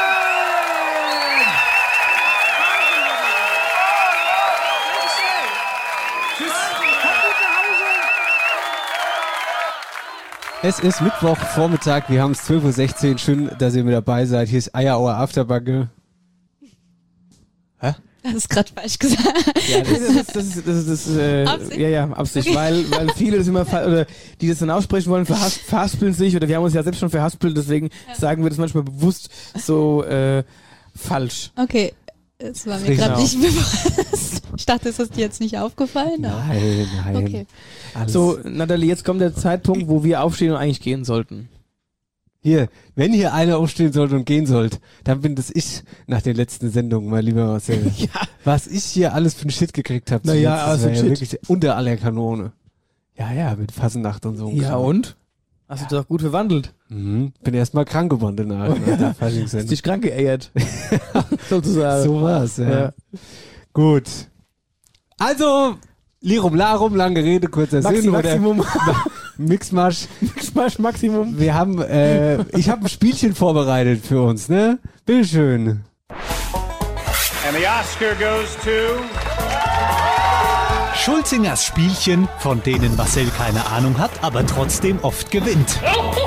G: Es ist Mittwochvormittag, wir haben es 12.16 Uhr. Schön, dass ihr mit dabei seid. Hier ist Eierauer Afterbacke. Hä?
F: Das ist gerade falsch gesagt.
E: Ja, das ist
F: Absicht?
E: ja, Absicht,
F: Okay.
E: weil viele das immer, oder die das dann aussprechen wollen, verhaspeln sich, oder wir haben uns ja selbst schon verhaspelt, deswegen sagen wir das manchmal bewusst so falsch.
F: Okay, das war mir
E: Genau.
F: gerade nicht bewusst. Ich dachte, ist das dir jetzt nicht aufgefallen? aber-
G: Nein.
F: Okay.
G: Alles.
E: So, Nathalie, jetzt kommt der Zeitpunkt, wo wir aufstehen und eigentlich gehen sollten.
G: Hier, wenn hier einer aufstehen sollte und gehen sollte, dann bin das ich nach den letzten Sendungen, mein lieber Marcel.
E: Ja.
G: Was ich hier alles für einen Shit gekriegt habe.
E: Naja,
G: das
E: also
G: war ja
E: Shit.
G: wirklich unter aller Kanone. Ja, mit Fasnacht und so.
E: Ja, und? Hast du doch gut verwandelt.
G: Mhm. Bin erstmal krank geworden danach.
E: Oh, ja.
G: nach der
E: Hast
G: Faschingssendung.
E: dich krank geeiert. Sozusagen.
G: So war's, ja.
E: Ja.
G: Gut. Also, Lirum Larum, lange Rede, kurzer Sinn.
E: Maximum.
G: Mixmasch.
E: Maximum.
G: Wir haben, ich habe ein Spielchen vorbereitet für uns, ne? Bitteschön.
L: And the Oscar goes to...
A: Schulzingers Spielchen, von denen Marcel keine Ahnung hat, aber trotzdem oft gewinnt.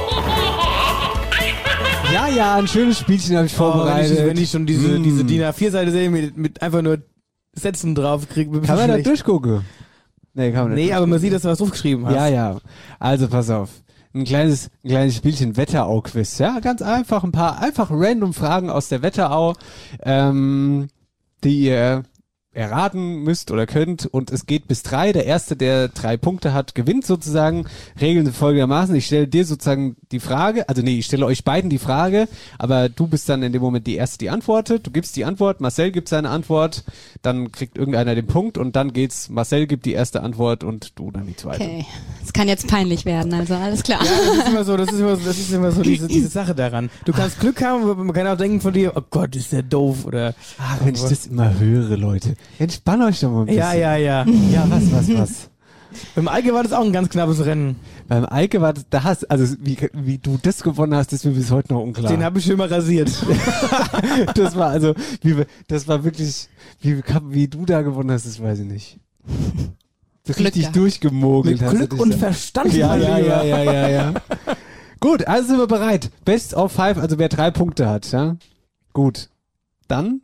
G: Ja, ein schönes Spielchen habe ich vorbereitet.
E: Wenn ich schon diese DIN A4-Seite sehe mit einfach nur Sätzen drauf kriege,
G: Kann man da durchgucken? Nee, kann man nicht.
E: Nee, aber man sieht, dass du was draufgeschrieben hast.
G: Ja. Also pass auf. Ein kleines Spielchen Wetterau-Quiz. Ja, ganz einfach. Ein paar einfach random Fragen aus der Wetterau, die ihr erraten müsst oder könnt. Und es geht bis 3. Der Erste, der 3 Punkte hat, gewinnt sozusagen. Regeln sind folgendermaßen. Ich stelle dir sozusagen die Frage, ich stelle euch beiden die Frage, aber du bist dann in dem Moment die Erste, die antwortet. Du gibst die Antwort, Marcel gibt seine Antwort, dann kriegt irgendeiner den Punkt und dann geht's, Marcel gibt die erste Antwort und du dann die zweite.
F: Okay, das kann jetzt peinlich werden, also alles klar.
E: Ja, das ist immer so diese Sache daran. Du kannst Glück haben, aber man kann auch denken von dir, oh Gott, ist der doof, oder...
G: Ach, wenn ich das immer höre, Leute. Entspann euch doch mal ein bisschen.
E: Ja.
G: Ja, was?
E: Beim Eike war das auch ein ganz knappes Rennen.
G: Beim Eike war das, wie du das gewonnen hast, ist mir bis heute noch unklar.
E: Den habe ich schon mal rasiert.
G: Das war wirklich, wie du da gewonnen hast, das weiß ich nicht. So
F: Glück
G: richtig
F: gehabt.
G: durchgemogelt
E: Mit
G: hast du
E: Glück
G: dich
E: und
G: da.
E: Verstand.
G: Ja.
E: mein Lieber.
G: Gut, also sind wir bereit. Best of 5, also wer 3 Punkte hat, ja? Gut. Dann?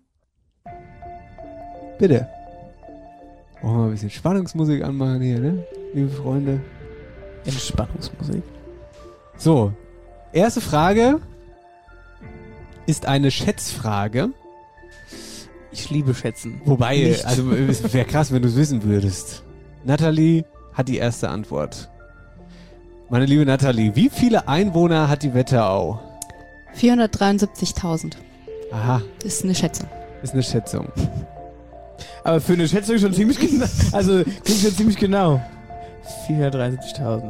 G: Bitte. Wollen wir mal ein bisschen Spannungsmusik anmachen hier, ne? Liebe Freunde.
E: Entspannungsmusik.
G: So. Erste Frage ist eine Schätzfrage.
E: Ich liebe Schätzen.
G: Wobei,
E: Nicht.
G: also es wäre krass, wenn du es wissen würdest. Nathalie hat die erste Antwort. Meine liebe Nathalie, wie viele Einwohner hat die Wetterau?
F: 473.000.
G: Aha,
F: Das ist eine Schätzung.
G: ist eine Schätzung.
E: Aber für eine Schätzung schon ziemlich genau. Also klingt schon ziemlich genau. 473.000.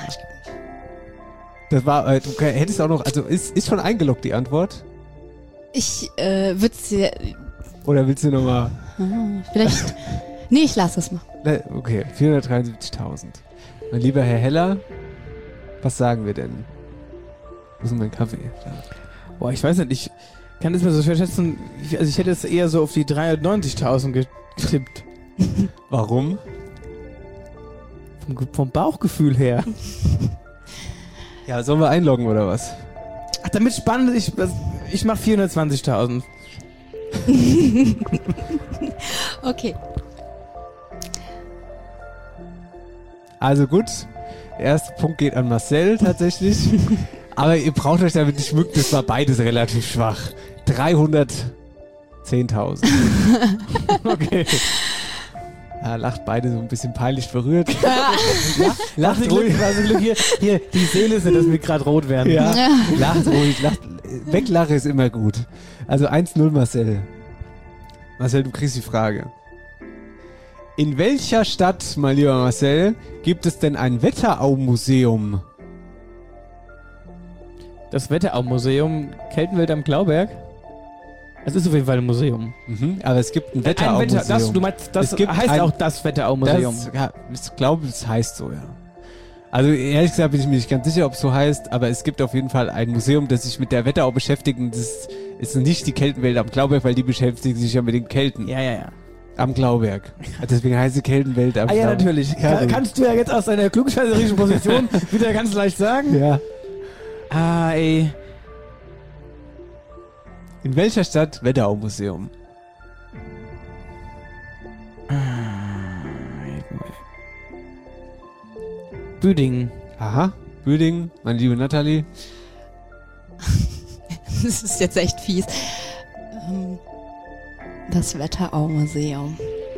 G: Das war, du hättest auch noch, also ist schon eingeloggt die Antwort?
F: Ich würde sie
G: Oder willst du nochmal?
F: vielleicht... Nee, ich lasse es mal.
G: Okay, 473.000. Mein lieber Herr Heller, was sagen wir denn? Wo ist denn mein Kaffee? Da.
E: Boah, ich weiß nicht, ich kann das mir so schwer schätzen. Also ich hätte es eher so auf die 390.000 getippt.
G: Warum?
E: Vom Bauchgefühl her.
G: Ja, sollen wir einloggen oder was?
E: Ach, damit spannend, ich mach 420.000.
F: Okay.
G: Also gut, der erste Punkt geht an Marcel tatsächlich. Aber ihr braucht euch damit nicht schmücken, das war beides relativ schwach. 310.000.
E: Okay.
G: Ja, lacht beide so ein bisschen peinlich berührt.
E: Lacht ruhig. Hier, die Seele ist ja, dass wir gerade rot werden.
G: Ja, lacht ruhig. Weglache ist immer gut. Also 1-0 Marcel. Marcel, du kriegst die Frage. In welcher Stadt, mein lieber Marcel, gibt es denn ein Wetterau-Museum?
E: Das Wetterau-Museum Keltenwelt am Klauberg? Es ist auf jeden Fall ein Museum.
G: Aber es gibt ein Wetterau-Museum.
E: Du meinst, das heißt auch das Wetterau-Museum.
G: Ja, ich glaube, es heißt so, ja. Also ehrlich gesagt bin ich mir nicht ganz sicher, ob es so heißt, aber es gibt auf jeden Fall ein Museum, das sich mit der Wetterau beschäftigt. Das ist nicht die Keltenwelt am Klauberg, weil die beschäftigt sich ja mit den Kelten.
E: Ja.
G: Am Glauberg. Deswegen heißt sie Keltenwelt am
E: Ah ja,
G: Glauberg.
E: natürlich.
G: Ja,
E: Kannst du ja jetzt aus deiner klugscheißerischen Position wieder ganz leicht sagen.
G: ja.
E: Ah, ey.
G: In welcher Stadt Wetterau-Museum?
E: Büdingen.
G: Aha, Büdingen, meine liebe Nathalie.
F: Das ist jetzt echt fies. Das Wetterau-Museum.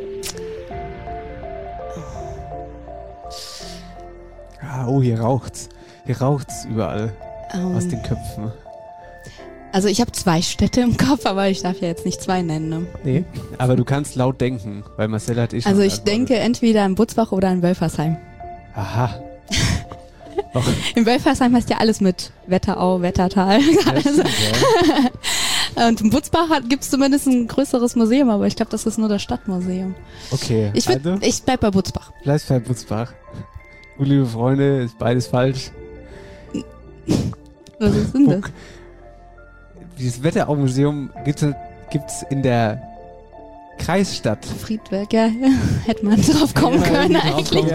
G: Ah, oh, hier raucht's. Hier raucht's überall aus den Köpfen.
F: Also ich habe 2 Städte im Kopf, aber ich darf ja jetzt nicht 2 nennen. Ne?
G: Nee, aber du kannst laut denken, weil Marcel hat schon
F: Also ich
G: geantwortet.
F: denke entweder in Butzbach oder in Wölfersheim.
G: Aha.
F: In Wölfersheim heißt ja alles mit Wetterau, Wettertal. Also, und in Butzbach gibt es zumindest ein größeres Museum, aber ich glaube, das ist nur das Stadtmuseum.
G: Okay,
F: Ich bleib bei Butzbach.
G: Bleibst bei Butzbach. Gut, liebe Freunde, ist beides falsch.
F: Was ist denn das?
G: Dieses Wetterau-Museum gibt's in der Kreisstadt.
F: Friedberg, ja, hätte man drauf kommen können eigentlich.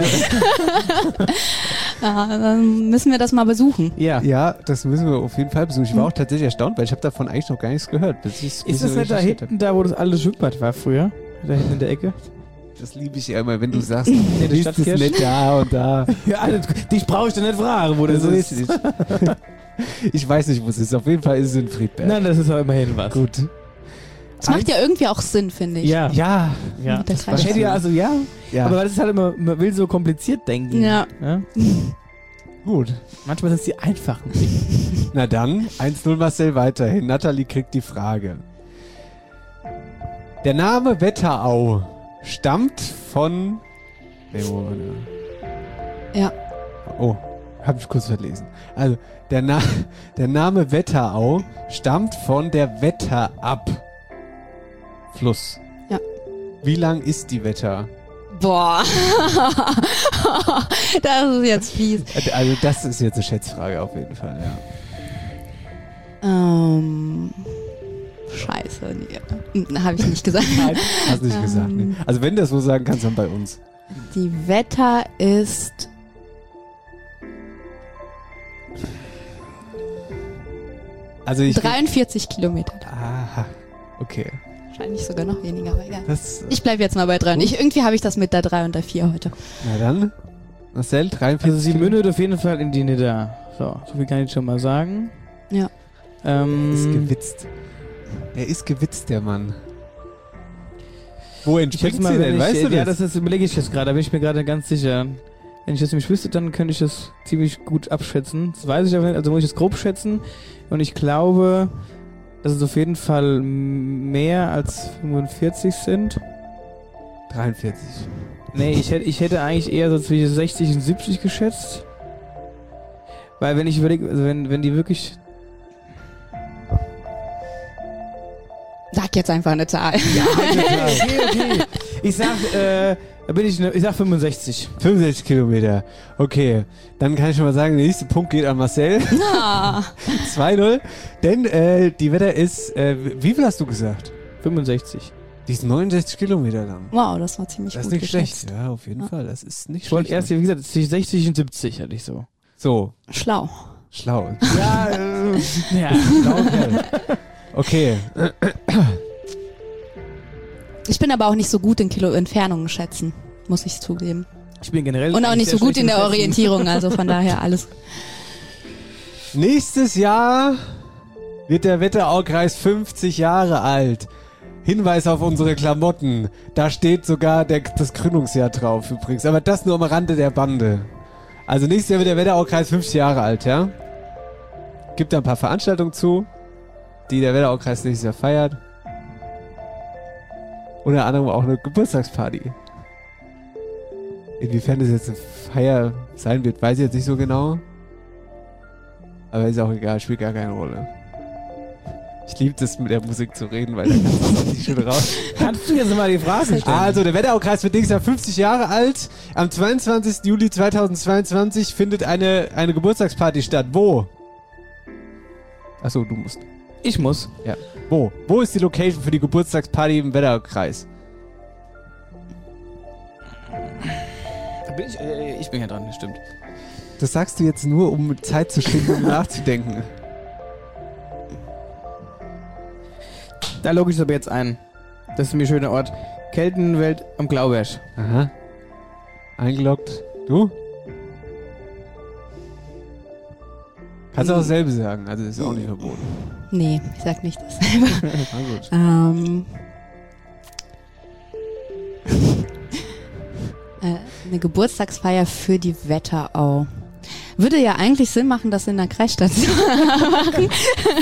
F: Ja, dann müssen wir das mal besuchen.
G: Ja, das müssen wir auf jeden Fall besuchen. Ich war auch tatsächlich erstaunt, weil ich habe davon eigentlich noch gar nichts gehört.
E: Ist das nicht da hinten, da wo das alte Schwimmbad war früher? Da hinten in der Ecke?
G: Das liebe ich ja immer, wenn du sagst,
E: Nee, das
G: ist es
E: Stadtkirche.
G: nicht da und da.
E: Ja, dich brauche ich doch nicht fragen, wo das
G: So
E: ist.
G: ist es. Ich weiß nicht, wo es ist. Auf jeden Fall ist es in Friedberg.
E: Nein, das ist auch immerhin was.
G: Gut.
F: Das macht ja irgendwie auch Sinn, finde ich.
E: Ja.
G: Ja.
E: Ja.
F: Das
E: Man hätte ja, also ja,
G: Ja.
E: aber das ist halt immer, man will so kompliziert denken.
F: Ja.
G: Gut.
E: Manchmal sind es die einfachen Dinge.
G: Na dann, 1-0 Marcel weiterhin. Nathalie kriegt die Frage. Der Name Wetterau stammt von...
F: Ja.
G: Oh, habe ich kurz verlesen. Also, der Name Wetterau stammt von der Wetterab. Fluss.
F: Ja.
G: Wie lang ist die Wetter?
F: Boah. Das ist jetzt fies.
G: Also das ist jetzt eine Schätzfrage auf jeden Fall, ja.
F: Scheiße. Nee. Habe ich nicht gesagt.
G: Nein, hast nicht gesagt. Nee. Also wenn du das so sagen kannst, dann bei uns.
F: Die Wetter ist...
G: Also ich
F: 43 Kilometer.
G: Aha, okay.
F: Wahrscheinlich sogar noch weniger, aber egal.
G: Das,
F: Ich bleibe jetzt mal bei 3. Irgendwie habe ich das mit der 3 und der 4 heute.
G: na dann, Marcel, 43
E: Also sie mündet auf jeden Fall in die Nidda. So viel kann ich schon mal sagen.
F: Ja.
G: Er ist gewitzt. Er ist gewitzt, der Mann. Wo
E: Ich
G: entspringt
E: schätze mal,
G: sie denn?
E: wenn
G: Weißt du
E: ja,
G: das?
E: das überlege ich jetzt gerade, da bin ich mir gerade ganz sicher. Wenn ich das nämlich wüsste, dann könnte ich das ziemlich gut abschätzen. Das weiß ich aber nicht, also muss ich das grob schätzen. Und ich glaube, dass es auf jeden Fall mehr als 45 sind.
G: 43.
E: Nee, ich hätte eigentlich eher so zwischen 60 und 70 geschätzt. Weil wenn ich überlege, also wenn die wirklich...
F: Sag jetzt einfach eine Zahl.
E: Ja, okay. Ich sag, ich sag 65.
G: 65 Kilometer. Okay, dann kann ich schon mal sagen, der nächste Punkt geht an Marcel.
F: Ah.
G: 2-0. Denn die Wetter ist, wie viel hast du gesagt?
E: 65.
G: Die ist 69 Kilometer lang.
F: Wow, das war ziemlich
G: Das ist
F: gut
G: nicht
F: geschätzt.
G: schlecht. Ja, auf jeden Fall. Das ist nicht
E: Ich wollte
G: schlecht.
E: erst, wie gesagt, zwischen 60 und 70 hatte ich so.
G: So,
F: Schlau.
G: schlau.
E: Ja, ja.
G: Okay.
F: Ich bin aber auch nicht so gut in Kilo Entfernungen schätzen, muss ich zugeben.
E: Ich bin generell
F: Und auch nicht so
E: sehr
F: gut in
E: schlecht
F: der
E: im Schätzen.
F: Orientierung, also von daher alles.
G: Nächstes Jahr wird der Wetteraukreis 50 Jahre alt. Hinweis auf unsere Klamotten. Da steht sogar das Gründungsjahr drauf übrigens. Aber das nur am Rande der Bande. Also nächstes Jahr wird der Wetteraukreis 50 Jahre alt, ja? Gibt da ein paar Veranstaltungen zu, die der Wetteraukreis nächstes Jahr feiert. Unter anderem auch eine Geburtstagsparty. Inwiefern das jetzt eine Feier sein wird, weiß ich jetzt nicht so genau. Aber ist auch egal, spielt gar keine Rolle. Ich liebe das, mit der Musik zu reden, weil da kannst du es nicht schön raus.
E: Kannst du jetzt mal die Frage stellen?
G: Also, der Wetteraukreis wird nächstes Jahr 50 Jahre alt. Am 22. Juli 2022 findet eine Geburtstagsparty statt. Wo? Achso, du musst.
E: Ich muss.
G: Ja. Wo? Wo ist die Location für die Geburtstagsparty im Wetteraukreis?
E: Ich bin ja dran, das stimmt.
G: Das sagst du jetzt nur, um Zeit zu schinden, um nachzudenken.
E: Da logge ich es aber jetzt ein. Das ist ein schöner Ort. Keltenwelt am Glauberg.
G: Aha. Eingeloggt. Du? Kannst du auch dasselbe sagen, also ist auch nicht verboten.
F: Nee, ich sag nicht dasselbe.
G: Na gut.
F: Eine Geburtstagsfeier für die Wetterau. Würde ja eigentlich Sinn machen, das in der Kreisstation machen.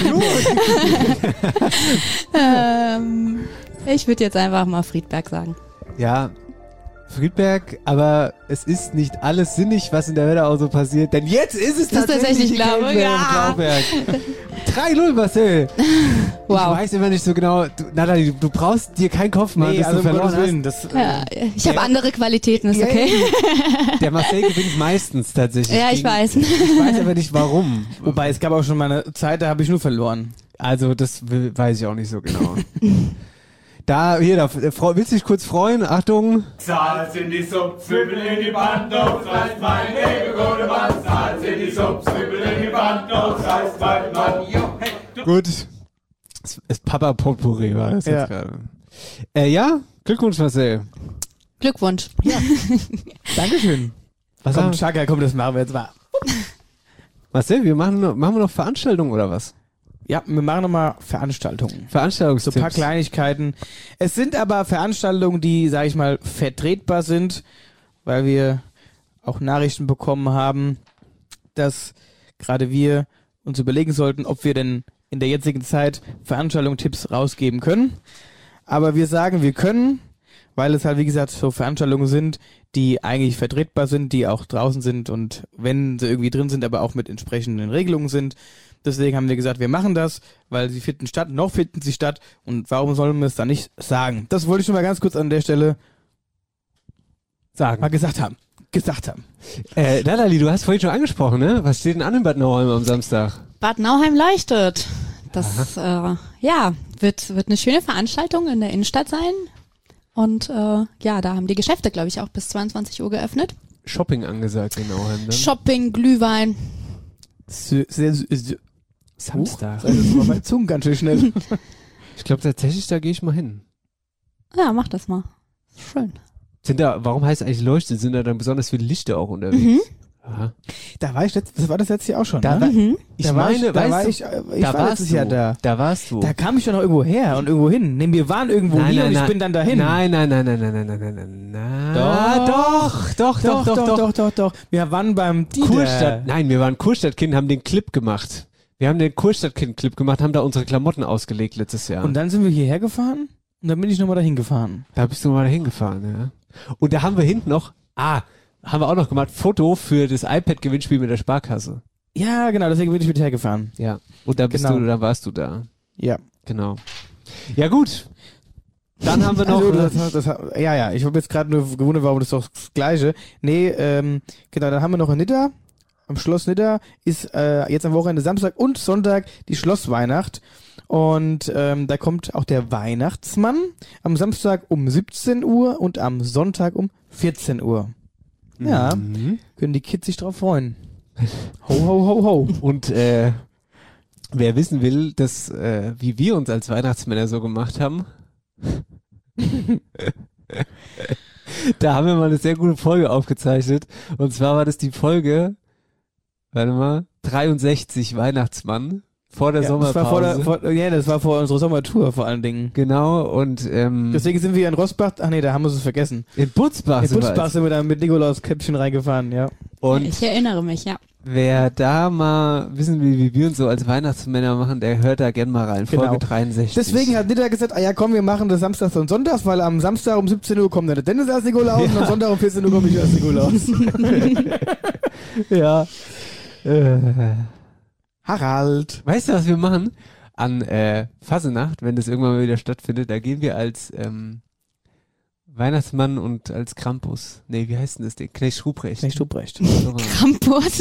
F: Ich würde jetzt einfach mal Friedberg sagen.
G: Ja, Friedberg, aber es ist nicht alles sinnig, was in der Wetterau so passiert, denn jetzt ist es tatsächlich
F: Glaube, ja.
G: 3-0, Marcel.
F: Wow.
G: Ich weiß immer nicht so genau, Nathalie, du brauchst dir keinen Kopf machen, bis du verloren hast.
F: Ja, ich habe andere Qualitäten, ist okay.
G: Der Marcel gewinnt meistens tatsächlich.
F: Ja, ich weiß.
G: Ich weiß aber nicht warum.
E: Wobei, es gab auch schon mal eine Zeit, da habe ich nur verloren.
G: Also, das weiß ich auch nicht so genau. Willst du dich kurz freuen? Achtung.
K: Salz in die Suppe, Zwiebel in die Bandung, reißt mein Leben, gute Mann. Salz in die Suppe, Zwiebel in die Bandung, reißt mein Mann.
G: Gut. Das Papa Potpourri war das jetzt gerade. Ja, Glückwunsch, Marcel.
F: Glückwunsch.
E: Ja. Dankeschön. Komm, Chaka, komm, das machen wir jetzt mal.
G: Marcel, machen wir noch Veranstaltungen oder was?
E: Ja, wir machen nochmal Veranstaltungen.
G: Veranstaltungstipps.
E: So ein paar Kleinigkeiten. Es sind aber Veranstaltungen, die, sag ich mal, vertretbar sind, weil wir auch Nachrichten bekommen haben, dass gerade wir uns überlegen sollten, ob wir denn in der jetzigen Zeit Veranstaltungstipps rausgeben können. Aber wir sagen, wir können, weil es halt, wie gesagt, so Veranstaltungen sind, die eigentlich vertretbar sind, die auch draußen sind und wenn sie irgendwie drin sind, aber auch mit entsprechenden Regelungen sind. Deswegen haben wir gesagt, wir machen das, weil sie finden statt, noch finden sie statt und warum sollen wir es dann nicht sagen? Das wollte ich schon mal ganz kurz an der Stelle
G: sagen.
E: Mal gesagt haben.
G: Nathalie, du hast vorhin schon angesprochen, ne? Was steht denn an in Bad Nauheim am Samstag?
F: Bad Nauheim leuchtet. Das wird eine schöne Veranstaltung in der Innenstadt sein. Und da haben die Geschäfte, glaube ich, auch bis 22 Uhr geöffnet.
G: Shopping angesagt in Nauheim, ne?
F: Shopping, Glühwein.
E: Samstag. Das war meine Zunge ganz schön schnell.
G: Ich glaube tatsächlich, da gehe ich mal hin.
F: Ja, mach das mal. Schön.
G: Warum heißt es eigentlich Leuchten? Sind da dann besonders viele Lichter auch unterwegs?
F: Mhm.
G: Aha.
E: Da war ich das war das letztes Jahr auch schon.
G: Da
E: ne?
G: Ich meine, ich war letztes Jahr da. Da warst du.
E: Da kam ich doch noch irgendwo her und irgendwo hin. Nee, wir waren irgendwo hier und ich bin dann dahin.
G: Nein.
E: Doch. Wir waren beim
G: Kurstadt. Nein, wir waren Kurstadtkind, haben den Clip gemacht. Wir haben den Kurstadtkind-Clip gemacht, haben da unsere Klamotten ausgelegt letztes Jahr.
E: Und dann sind wir hierher gefahren und dann bin ich nochmal dahin gefahren.
G: Da bist du mal dahin gefahren, ja. Und da haben wir hinten noch, haben wir auch noch gemacht, Foto für das iPad-Gewinnspiel mit der Sparkasse.
E: Ja, genau, deswegen bin ich mit hergefahren.
G: Ja. Und da warst du da.
E: Ja.
G: Genau. Ja, gut. Dann haben wir noch.
E: Also, ich habe jetzt gerade nur gewundert, warum das doch das Gleiche. Nee, genau, dann haben wir noch in Nidda. Am Schloss Nidda ist jetzt am Wochenende Samstag und Sonntag die Schlossweihnacht. Und da kommt auch der Weihnachtsmann am Samstag um 17 Uhr und am Sonntag um 14 Uhr. Ja, können die Kids sich drauf freuen. Ho, ho, ho, ho.
G: Und wer wissen will, wie wir uns als Weihnachtsmänner so gemacht haben, da haben wir mal eine sehr gute Folge aufgezeichnet. Und zwar war das die Folge, 63 Weihnachtsmann. Vor der Sommerpause.
E: Das war vor unserer Sommertour vor allen Dingen.
G: Genau, und
E: deswegen sind wir in Rosbach, da haben wir es vergessen.
G: In Butzbach
E: sind wir da mit Nikolaus Käppchen reingefahren, ja.
G: Und
F: ich erinnere mich, ja.
G: Wer da mal wissen will, wie wir uns so als Weihnachtsmänner machen, der hört da gerne mal rein.
E: Genau.
G: Folge 63.
E: Deswegen hat Nidda gesagt, komm, wir machen das Samstags und Sonntags, weil am Samstag um 17 Uhr kommt dann der Dennis als Nikolaus und am Sonntag um 14 Uhr komme ich als Nikolaus.
G: Ja.
E: Harald.
G: Weißt du, was wir machen? An Fassenacht, wenn das irgendwann mal wieder stattfindet, da gehen wir als Weihnachtsmann und als Krampus. Nee, wie heißt denn das Ding? Knecht Ruprecht.
F: Krampus.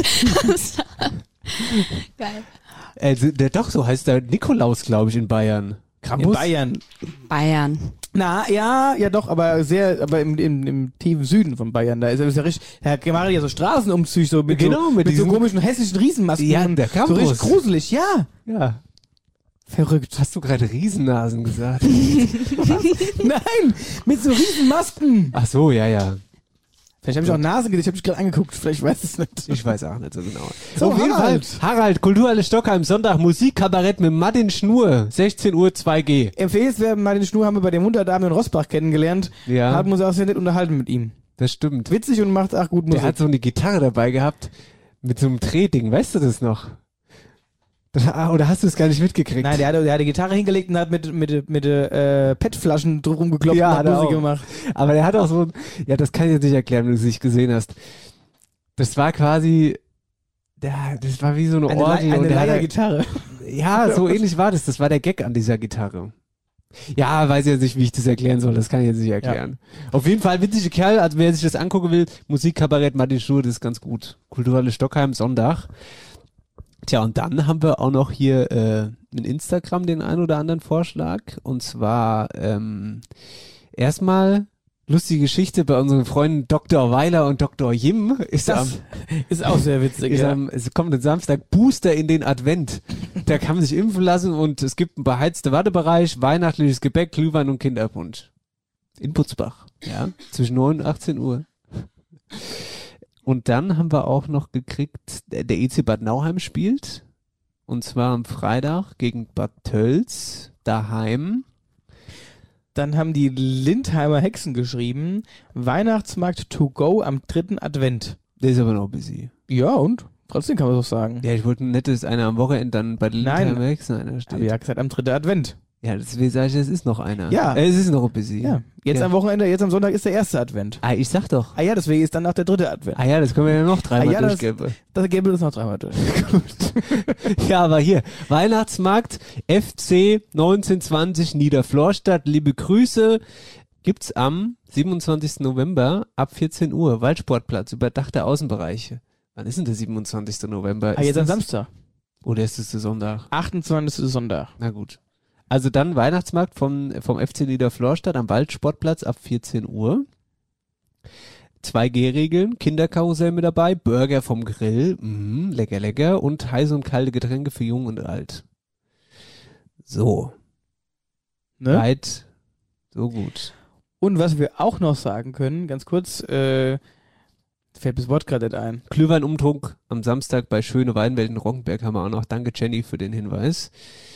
F: Geil.
G: Doch, so heißt der Nikolaus, glaube ich, in Bayern. Krampus?
E: In Bayern. Ja, doch, aber im tiefen Süden von Bayern, da ist ja richtig, Herr Gemacht ja so Straßenumzüge, so mit so komischen hessischen Riesenmasken.
G: Ja, der Campus.
E: So richtig gruselig, ja.
G: Ja.
E: Verrückt.
G: Hast du gerade Riesennasen gesagt?
E: Nein, mit so Riesenmasken.
G: Ach so, ja.
E: Vielleicht habe ich auch Nasen gesehen, ich habe mich gerade angeguckt, vielleicht weiß es nicht.
G: Ich weiß auch nicht so genau.
E: So,
G: auf jeden Fall, Harald, Kulturhalle Stockheim, Sonntag, Musikkabarett mit Martin Schnur, 16 Uhr 2G.
E: Empfehlenswert, Martin Schnur haben wir bei dem 100 Abend in Rossbach kennengelernt.
G: Ja.
E: Haben uns auch sehr nett unterhalten mit ihm.
G: Das stimmt.
E: Witzig und macht auch gut Musik.
G: Der hat so eine Gitarre dabei gehabt, mit so einem Drehding, weißt du das noch? Oder hast du es gar nicht mitgekriegt?
E: Nein, der hat die Gitarre hingelegt und hat mit PET-Flaschen drum geklopft
G: ja,
E: und hat Musik gemacht.
G: Aber der hat auch so, das kann ich jetzt nicht erklären, wenn du es nicht gesehen hast. Das war quasi, das war wie so eine Orgel.
E: Eine Leiergitarre.
G: Ja, so ähnlich war das. Das war der Gag an dieser Gitarre. Ja, weiß jetzt nicht, wie ich das erklären soll. Das kann ich jetzt nicht erklären. Ja. Auf jeden Fall witzige Kerl. Also wer sich das angucken will, Musikkabarett Martin Schnur, das ist ganz gut. Kulturhalle Stockheim, Sonntag. Tja, und dann haben wir auch noch hier in Instagram den ein oder anderen Vorschlag. Und zwar erstmal lustige Geschichte bei unseren Freunden Dr. Weiler und Dr. Jim.
E: Ist auch sehr witzig.
G: Es kommt am Samstag Booster in den Advent. Da kann man sich impfen lassen und es gibt einen beheizten Wartebereich, weihnachtliches Gebäck, Glühwein und Kinderpunsch. In Butzbach. Ja, zwischen 9 und 18 Uhr. Und dann haben wir auch noch gekriegt, der EC Bad Nauheim spielt. Und zwar am Freitag gegen Bad Tölz daheim.
E: Dann haben die Lindheimer Hexen geschrieben, Weihnachtsmarkt to go am 3. Advent.
G: Der ist aber noch busy.
E: Ja, und? Trotzdem kann man so sagen.
G: Ja, ich wollte nicht, dass einer am Wochenende dann bei den Lindheimer Hexen einer steht.
E: Aber ja gesagt, am 3. Advent.
G: Ja, deswegen sage ich, es ist noch einer.
E: Ja.
G: Es ist noch busy.
E: Ja. Jetzt am Wochenende, jetzt am Sonntag ist der 1. Advent.
G: Ah, ich sag doch.
E: Ah ja, deswegen ist dann auch der 3. Advent.
G: Ah ja, das können wir ja noch dreimal durchgeben.
E: Das gäbe es noch dreimal durch.
G: Gut. Ja, aber hier, Weihnachtsmarkt, FC 1920 Niederflorstadt, liebe Grüße, gibt's am 27. November ab 14 Uhr, Waldsportplatz, überdachte Außenbereiche. Wann ist denn der 27. November?
E: Ah, jetzt am Samstag.
G: Oder ist es der Sonntag?
E: 28. Sonntag.
G: Na gut. Also dann Weihnachtsmarkt vom FC Niederflorstadt am Waldsportplatz ab 14 Uhr. 2G-Regeln, Kinderkarussell mit dabei, Burger vom Grill, lecker, lecker und heiße und kalte Getränke für Jung und Alt. So.
E: Ne?
G: Weit, so gut.
E: Und was wir auch noch sagen können, ganz kurz, fällt das Wort gerade nicht ein.
G: Glühweinumtrunk am Samstag bei Schöne Weinwelt in Roggenberg haben wir auch noch. Danke Jenny für den Hinweis.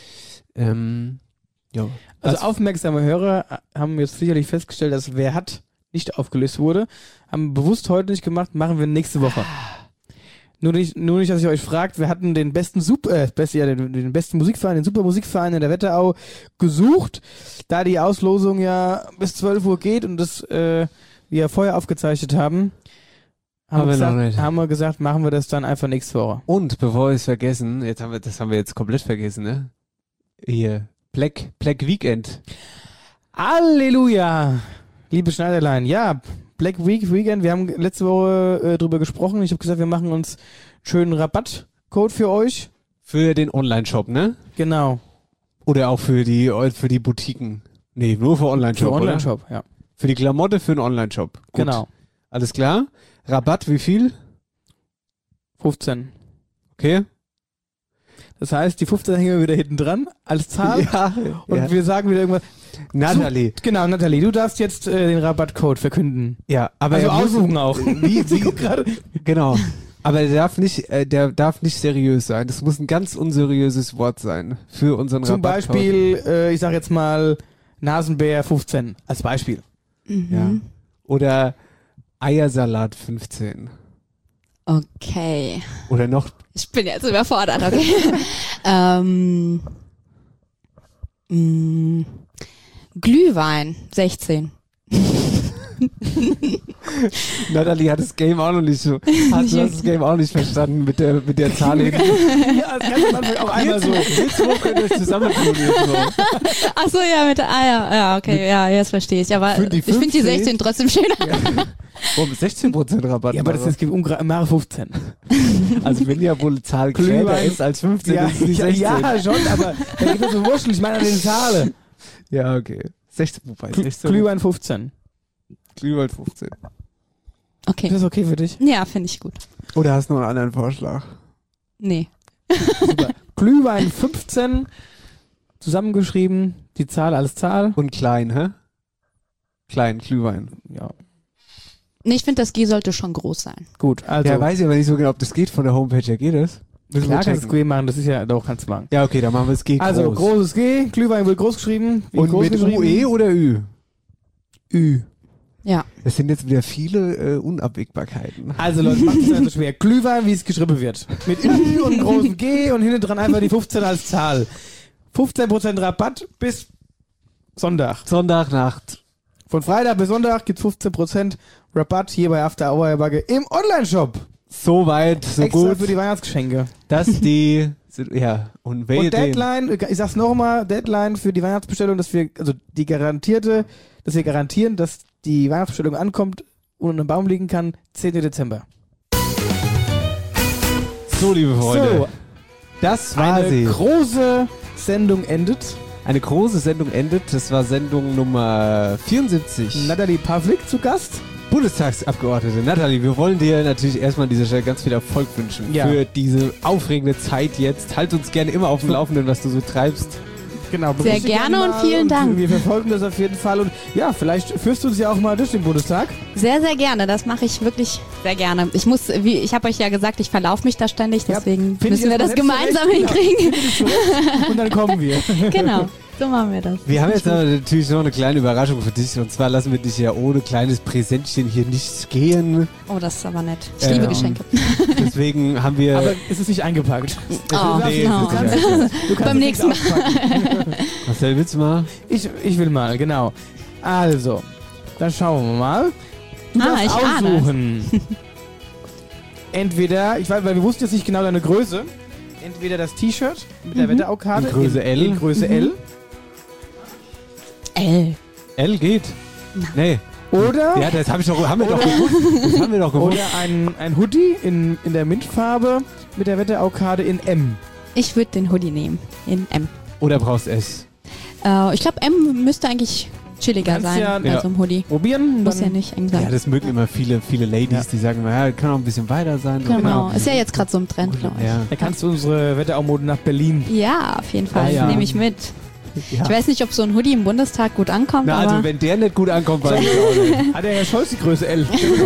G: Ja.
E: Also aufmerksame Hörer haben jetzt sicherlich festgestellt, dass Wer hat nicht aufgelöst wurde. Haben bewusst heute nicht gemacht, machen wir nächste Woche. Nur nicht, dass ihr euch fragt, wir hatten den besten den besten Musikverein, den Super Musikverein in der Wetterau gesucht, da die Auslosung ja bis 12 Uhr geht und das wir vorher aufgezeichnet haben. Haben wir gesagt, machen wir das dann einfach nächste Woche.
G: Und bevor wir es vergessen, das haben wir jetzt komplett vergessen, ne? Hier, Black Weekend.
E: Halleluja! Liebe Schneiderlein, ja, Black Weekend, wir haben letzte Woche drüber gesprochen. Ich habe gesagt, wir machen uns einen schönen Rabattcode für euch.
G: Für den Online-Shop, ne?
E: Genau.
G: Oder auch für die Boutiquen. Nee, nur für Online-Shop,
E: Für Online-Shop, ja.
G: Für die Klamotte für den Online-Shop. Gut.
E: Genau.
G: Alles klar? Rabatt, wie viel?
E: 15.
G: Okay.
E: Das heißt, die 15 hängen wir wieder hinten dran als Zahl.
G: Ja,
E: und wir sagen wieder irgendwas.
G: Nathalie.
E: Genau, Nathalie, du darfst jetzt den Rabattcode verkünden.
G: Ja, aber
E: also
G: er muss
E: aussuchen auch.
G: Wie gerade. Genau. Aber der darf nicht seriös sein. Das muss ein ganz unseriöses Wort sein für unseren
E: Zum
G: Rabattcode.
E: Beispiel, ich sag jetzt mal Nasenbär 15 als Beispiel.
G: Ja. Oder Eiersalat 15.
F: Okay.
G: Oder noch.
F: Ich bin jetzt überfordert, okay. Glühwein 16.
G: Nathalie hat das Game auch noch nicht so. Du hast das Game auch nicht verstanden mit der Zahl hinten.
E: Ja, das kann man auch einmal so.
G: Jetzt könnt ihr euch zusammentun.
F: Ach so, ja, mit der Eier. Ja, okay, ja, jetzt verstehe ich. Aber ich finde die 16 trotzdem schöner.
G: Ja. 16% Rabatt.
E: Ja, aber das gibt Mare 15.
G: Also wenn ja wohl eine Zahl kleiner ist als 15,
E: ja,
G: ist es nicht 16.
E: Ja, schon, aber da gibt es so Wurschtel, ich meine an den Zahlen.
G: Ja, okay. 16, wobei 16.
E: Glühwein 15.
G: Glühwein 15.
F: Okay.
E: Ist das okay für dich?
F: Ja, finde ich gut.
G: Oder hast du noch einen anderen Vorschlag?
F: Nee.
E: Super. Glühwein 15, zusammengeschrieben, die Zahl als Zahl.
G: Und klein, hä? Klein, Glühwein.
E: Ja.
F: Nee, ich finde, das G sollte schon groß sein.
E: Gut, also.
G: Ja, weiß ich aber nicht so genau, ob das geht von der Homepage her. Geht das? Müssen
E: Klar
G: wir
E: kannst du
G: checken.
E: das G machen, das ist ja, doch, kannst du machen.
G: Ja, okay, dann machen wir das G groß.
E: Also, großes G, Glühwein wird groß geschrieben. Wie
G: Und
E: groß
G: mit
E: geschrieben?
G: UE oder Ü?
E: Ü.
F: Ja.
G: Es sind jetzt wieder viele Unabwägbarkeiten.
E: Also Leute, macht es nicht so schwer. Glühwein, wie es geschrieben wird. Mit Ü und großem G und hinten dran einfach die 15 als Zahl. 15% Rabatt bis Sonntag.
G: Sonntagnacht.
E: Von Freitag bis Sonntag gibt's 15% Rabatt hier bei After Hour Bugge im Online-Shop.
G: So weit, so
E: Extra
G: gut,
E: für die Weihnachtsgeschenke.
G: dass die, ja, und wer
E: Und
G: den,
E: Deadline, ich sag's nochmal, Deadline für die Weihnachtsbestellung, dass wir, also die garantierte, dass wir garantieren, dass die Weihnachtsbestellung ankommt und unter dem Baum liegen kann, 10. Dezember.
G: so liebe Freunde,
E: So,
G: das war
E: eine
G: sie.
E: große Sendung endet.
G: Eine große Sendung endet, das war Sendung Nummer 74.
E: Natalie Pavlik zu Gast.
G: Bundestagsabgeordnete Natalie, wir wollen dir natürlich erstmal an dieser Stelle ganz viel Erfolg wünschen
E: Ja.
G: für diese aufregende Zeit jetzt. Halt uns gerne immer auf dem Laufenden, was du so treibst.
E: Genau,
F: Sehr
E: berichte
F: gerne
E: mal
F: und vielen Dank.
E: Wir verfolgen das auf jeden Fall und ja, vielleicht führst du uns ja auch mal durch den Bundestag.
F: Sehr, sehr gerne. Das mache ich wirklich sehr gerne. Ich habe euch ja gesagt, ich verlaufe mich da ständig, deswegen
E: Find ich
F: müssen wir das
E: erstmal selbst
F: gemeinsam
E: zurecht,
F: hinkriegen.
E: genau. Und dann kommen wir.
F: Genau, so machen wir das.
G: Wir haben jetzt aber natürlich noch eine kleine Überraschung für dich und zwar lassen wir dich ja ohne kleines Präsentchen hier nicht gehen.
F: Oh, das ist aber nett. Ich liebe Geschenke.
G: Deswegen haben wir...
E: Aber es ist nicht eingepackt.
F: Oh,
G: Nee,
F: no.
G: das ist nicht
E: Du kannst
F: Beim
E: es
F: nächsten Mal.
E: nicht auspacken.
G: Marcel, willst du mal?
E: Ich will mal, genau. Also, dann schauen wir mal. Du darfst
F: ich ahne
E: aussuchen. Entweder, ich weiß, weil wir wussten jetzt nicht genau deine Größe. Entweder das T-Shirt mit der Wetteraukarte
G: In Größe L.
E: In Größe L.
F: L.
G: L geht. Nee.
E: Oder,
G: Ja, das haben wir doch gewusst. Das haben wir doch gewusst.
E: oder ein Hoodie in der Mintfarbe mit der Wetteraukarte in M.
F: Ich würde den Hoodie nehmen, in M.
G: Oder brauchst S?
F: Ich glaube, M müsste eigentlich chilliger
E: Kannst
F: sein
E: ja-
F: bei so einem Hoodie.
E: Probieren.
F: Muss
E: dann-
F: ja nicht eng sein.
G: Ja, das mögen immer viele Ladies, die sagen, ja, kann auch ein bisschen weiter sein.
F: Genau. Ist ja jetzt gerade so im Trend, glaube ich.
G: Ja.
E: Da kannst du unsere Wetterau-Mode nach Berlin.
F: Ja, auf jeden Fall.
G: Ja.
F: Nehme ich mit.
G: Ja.
F: Ich weiß nicht, ob so ein Hoodie im Bundestag gut ankommt,
G: Na,
F: aber
G: also wenn der nicht gut ankommt, weiß ich auch nicht.
E: Hat der Herr Scholz die Größe L?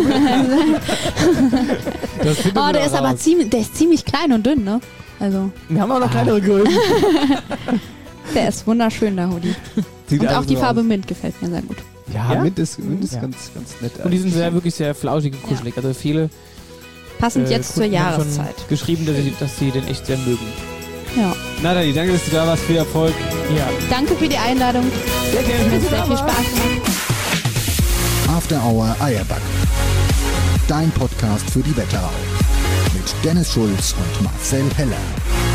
G: Das findet
F: oh,
G: man
F: der
G: auch
F: ist aber
G: raus.
F: ziemlich klein und dünn, ne? Also,
E: Wir haben auch noch kleinere Größen.
F: der ist wunderschön, der Hoodie.
G: Sieht
F: Und
G: also
F: auch die
G: so
F: Farbe
G: aus.
F: Mint gefällt mir sehr gut.
G: Ja,
E: Ja?
G: Mint ist
E: Ja.
G: ganz nett.
E: Und die sind wirklich sehr flauschig und kuschelig. Also viele
F: Passend jetzt zur
E: Kunden haben schon
F: Jahreszeit.
E: geschrieben, dass sie den echt sehr mögen.
F: Ja.
G: Natalie, danke, dass du da warst. Viel Erfolg.
E: Ja.
F: Danke für die Einladung.
E: Sehr gerne.
F: Hat sehr viel Spaß gemacht.
C: After Hour Eierback. Dein Podcast für die Wetterau. Mit Dennis Schulz und Marcel Heller.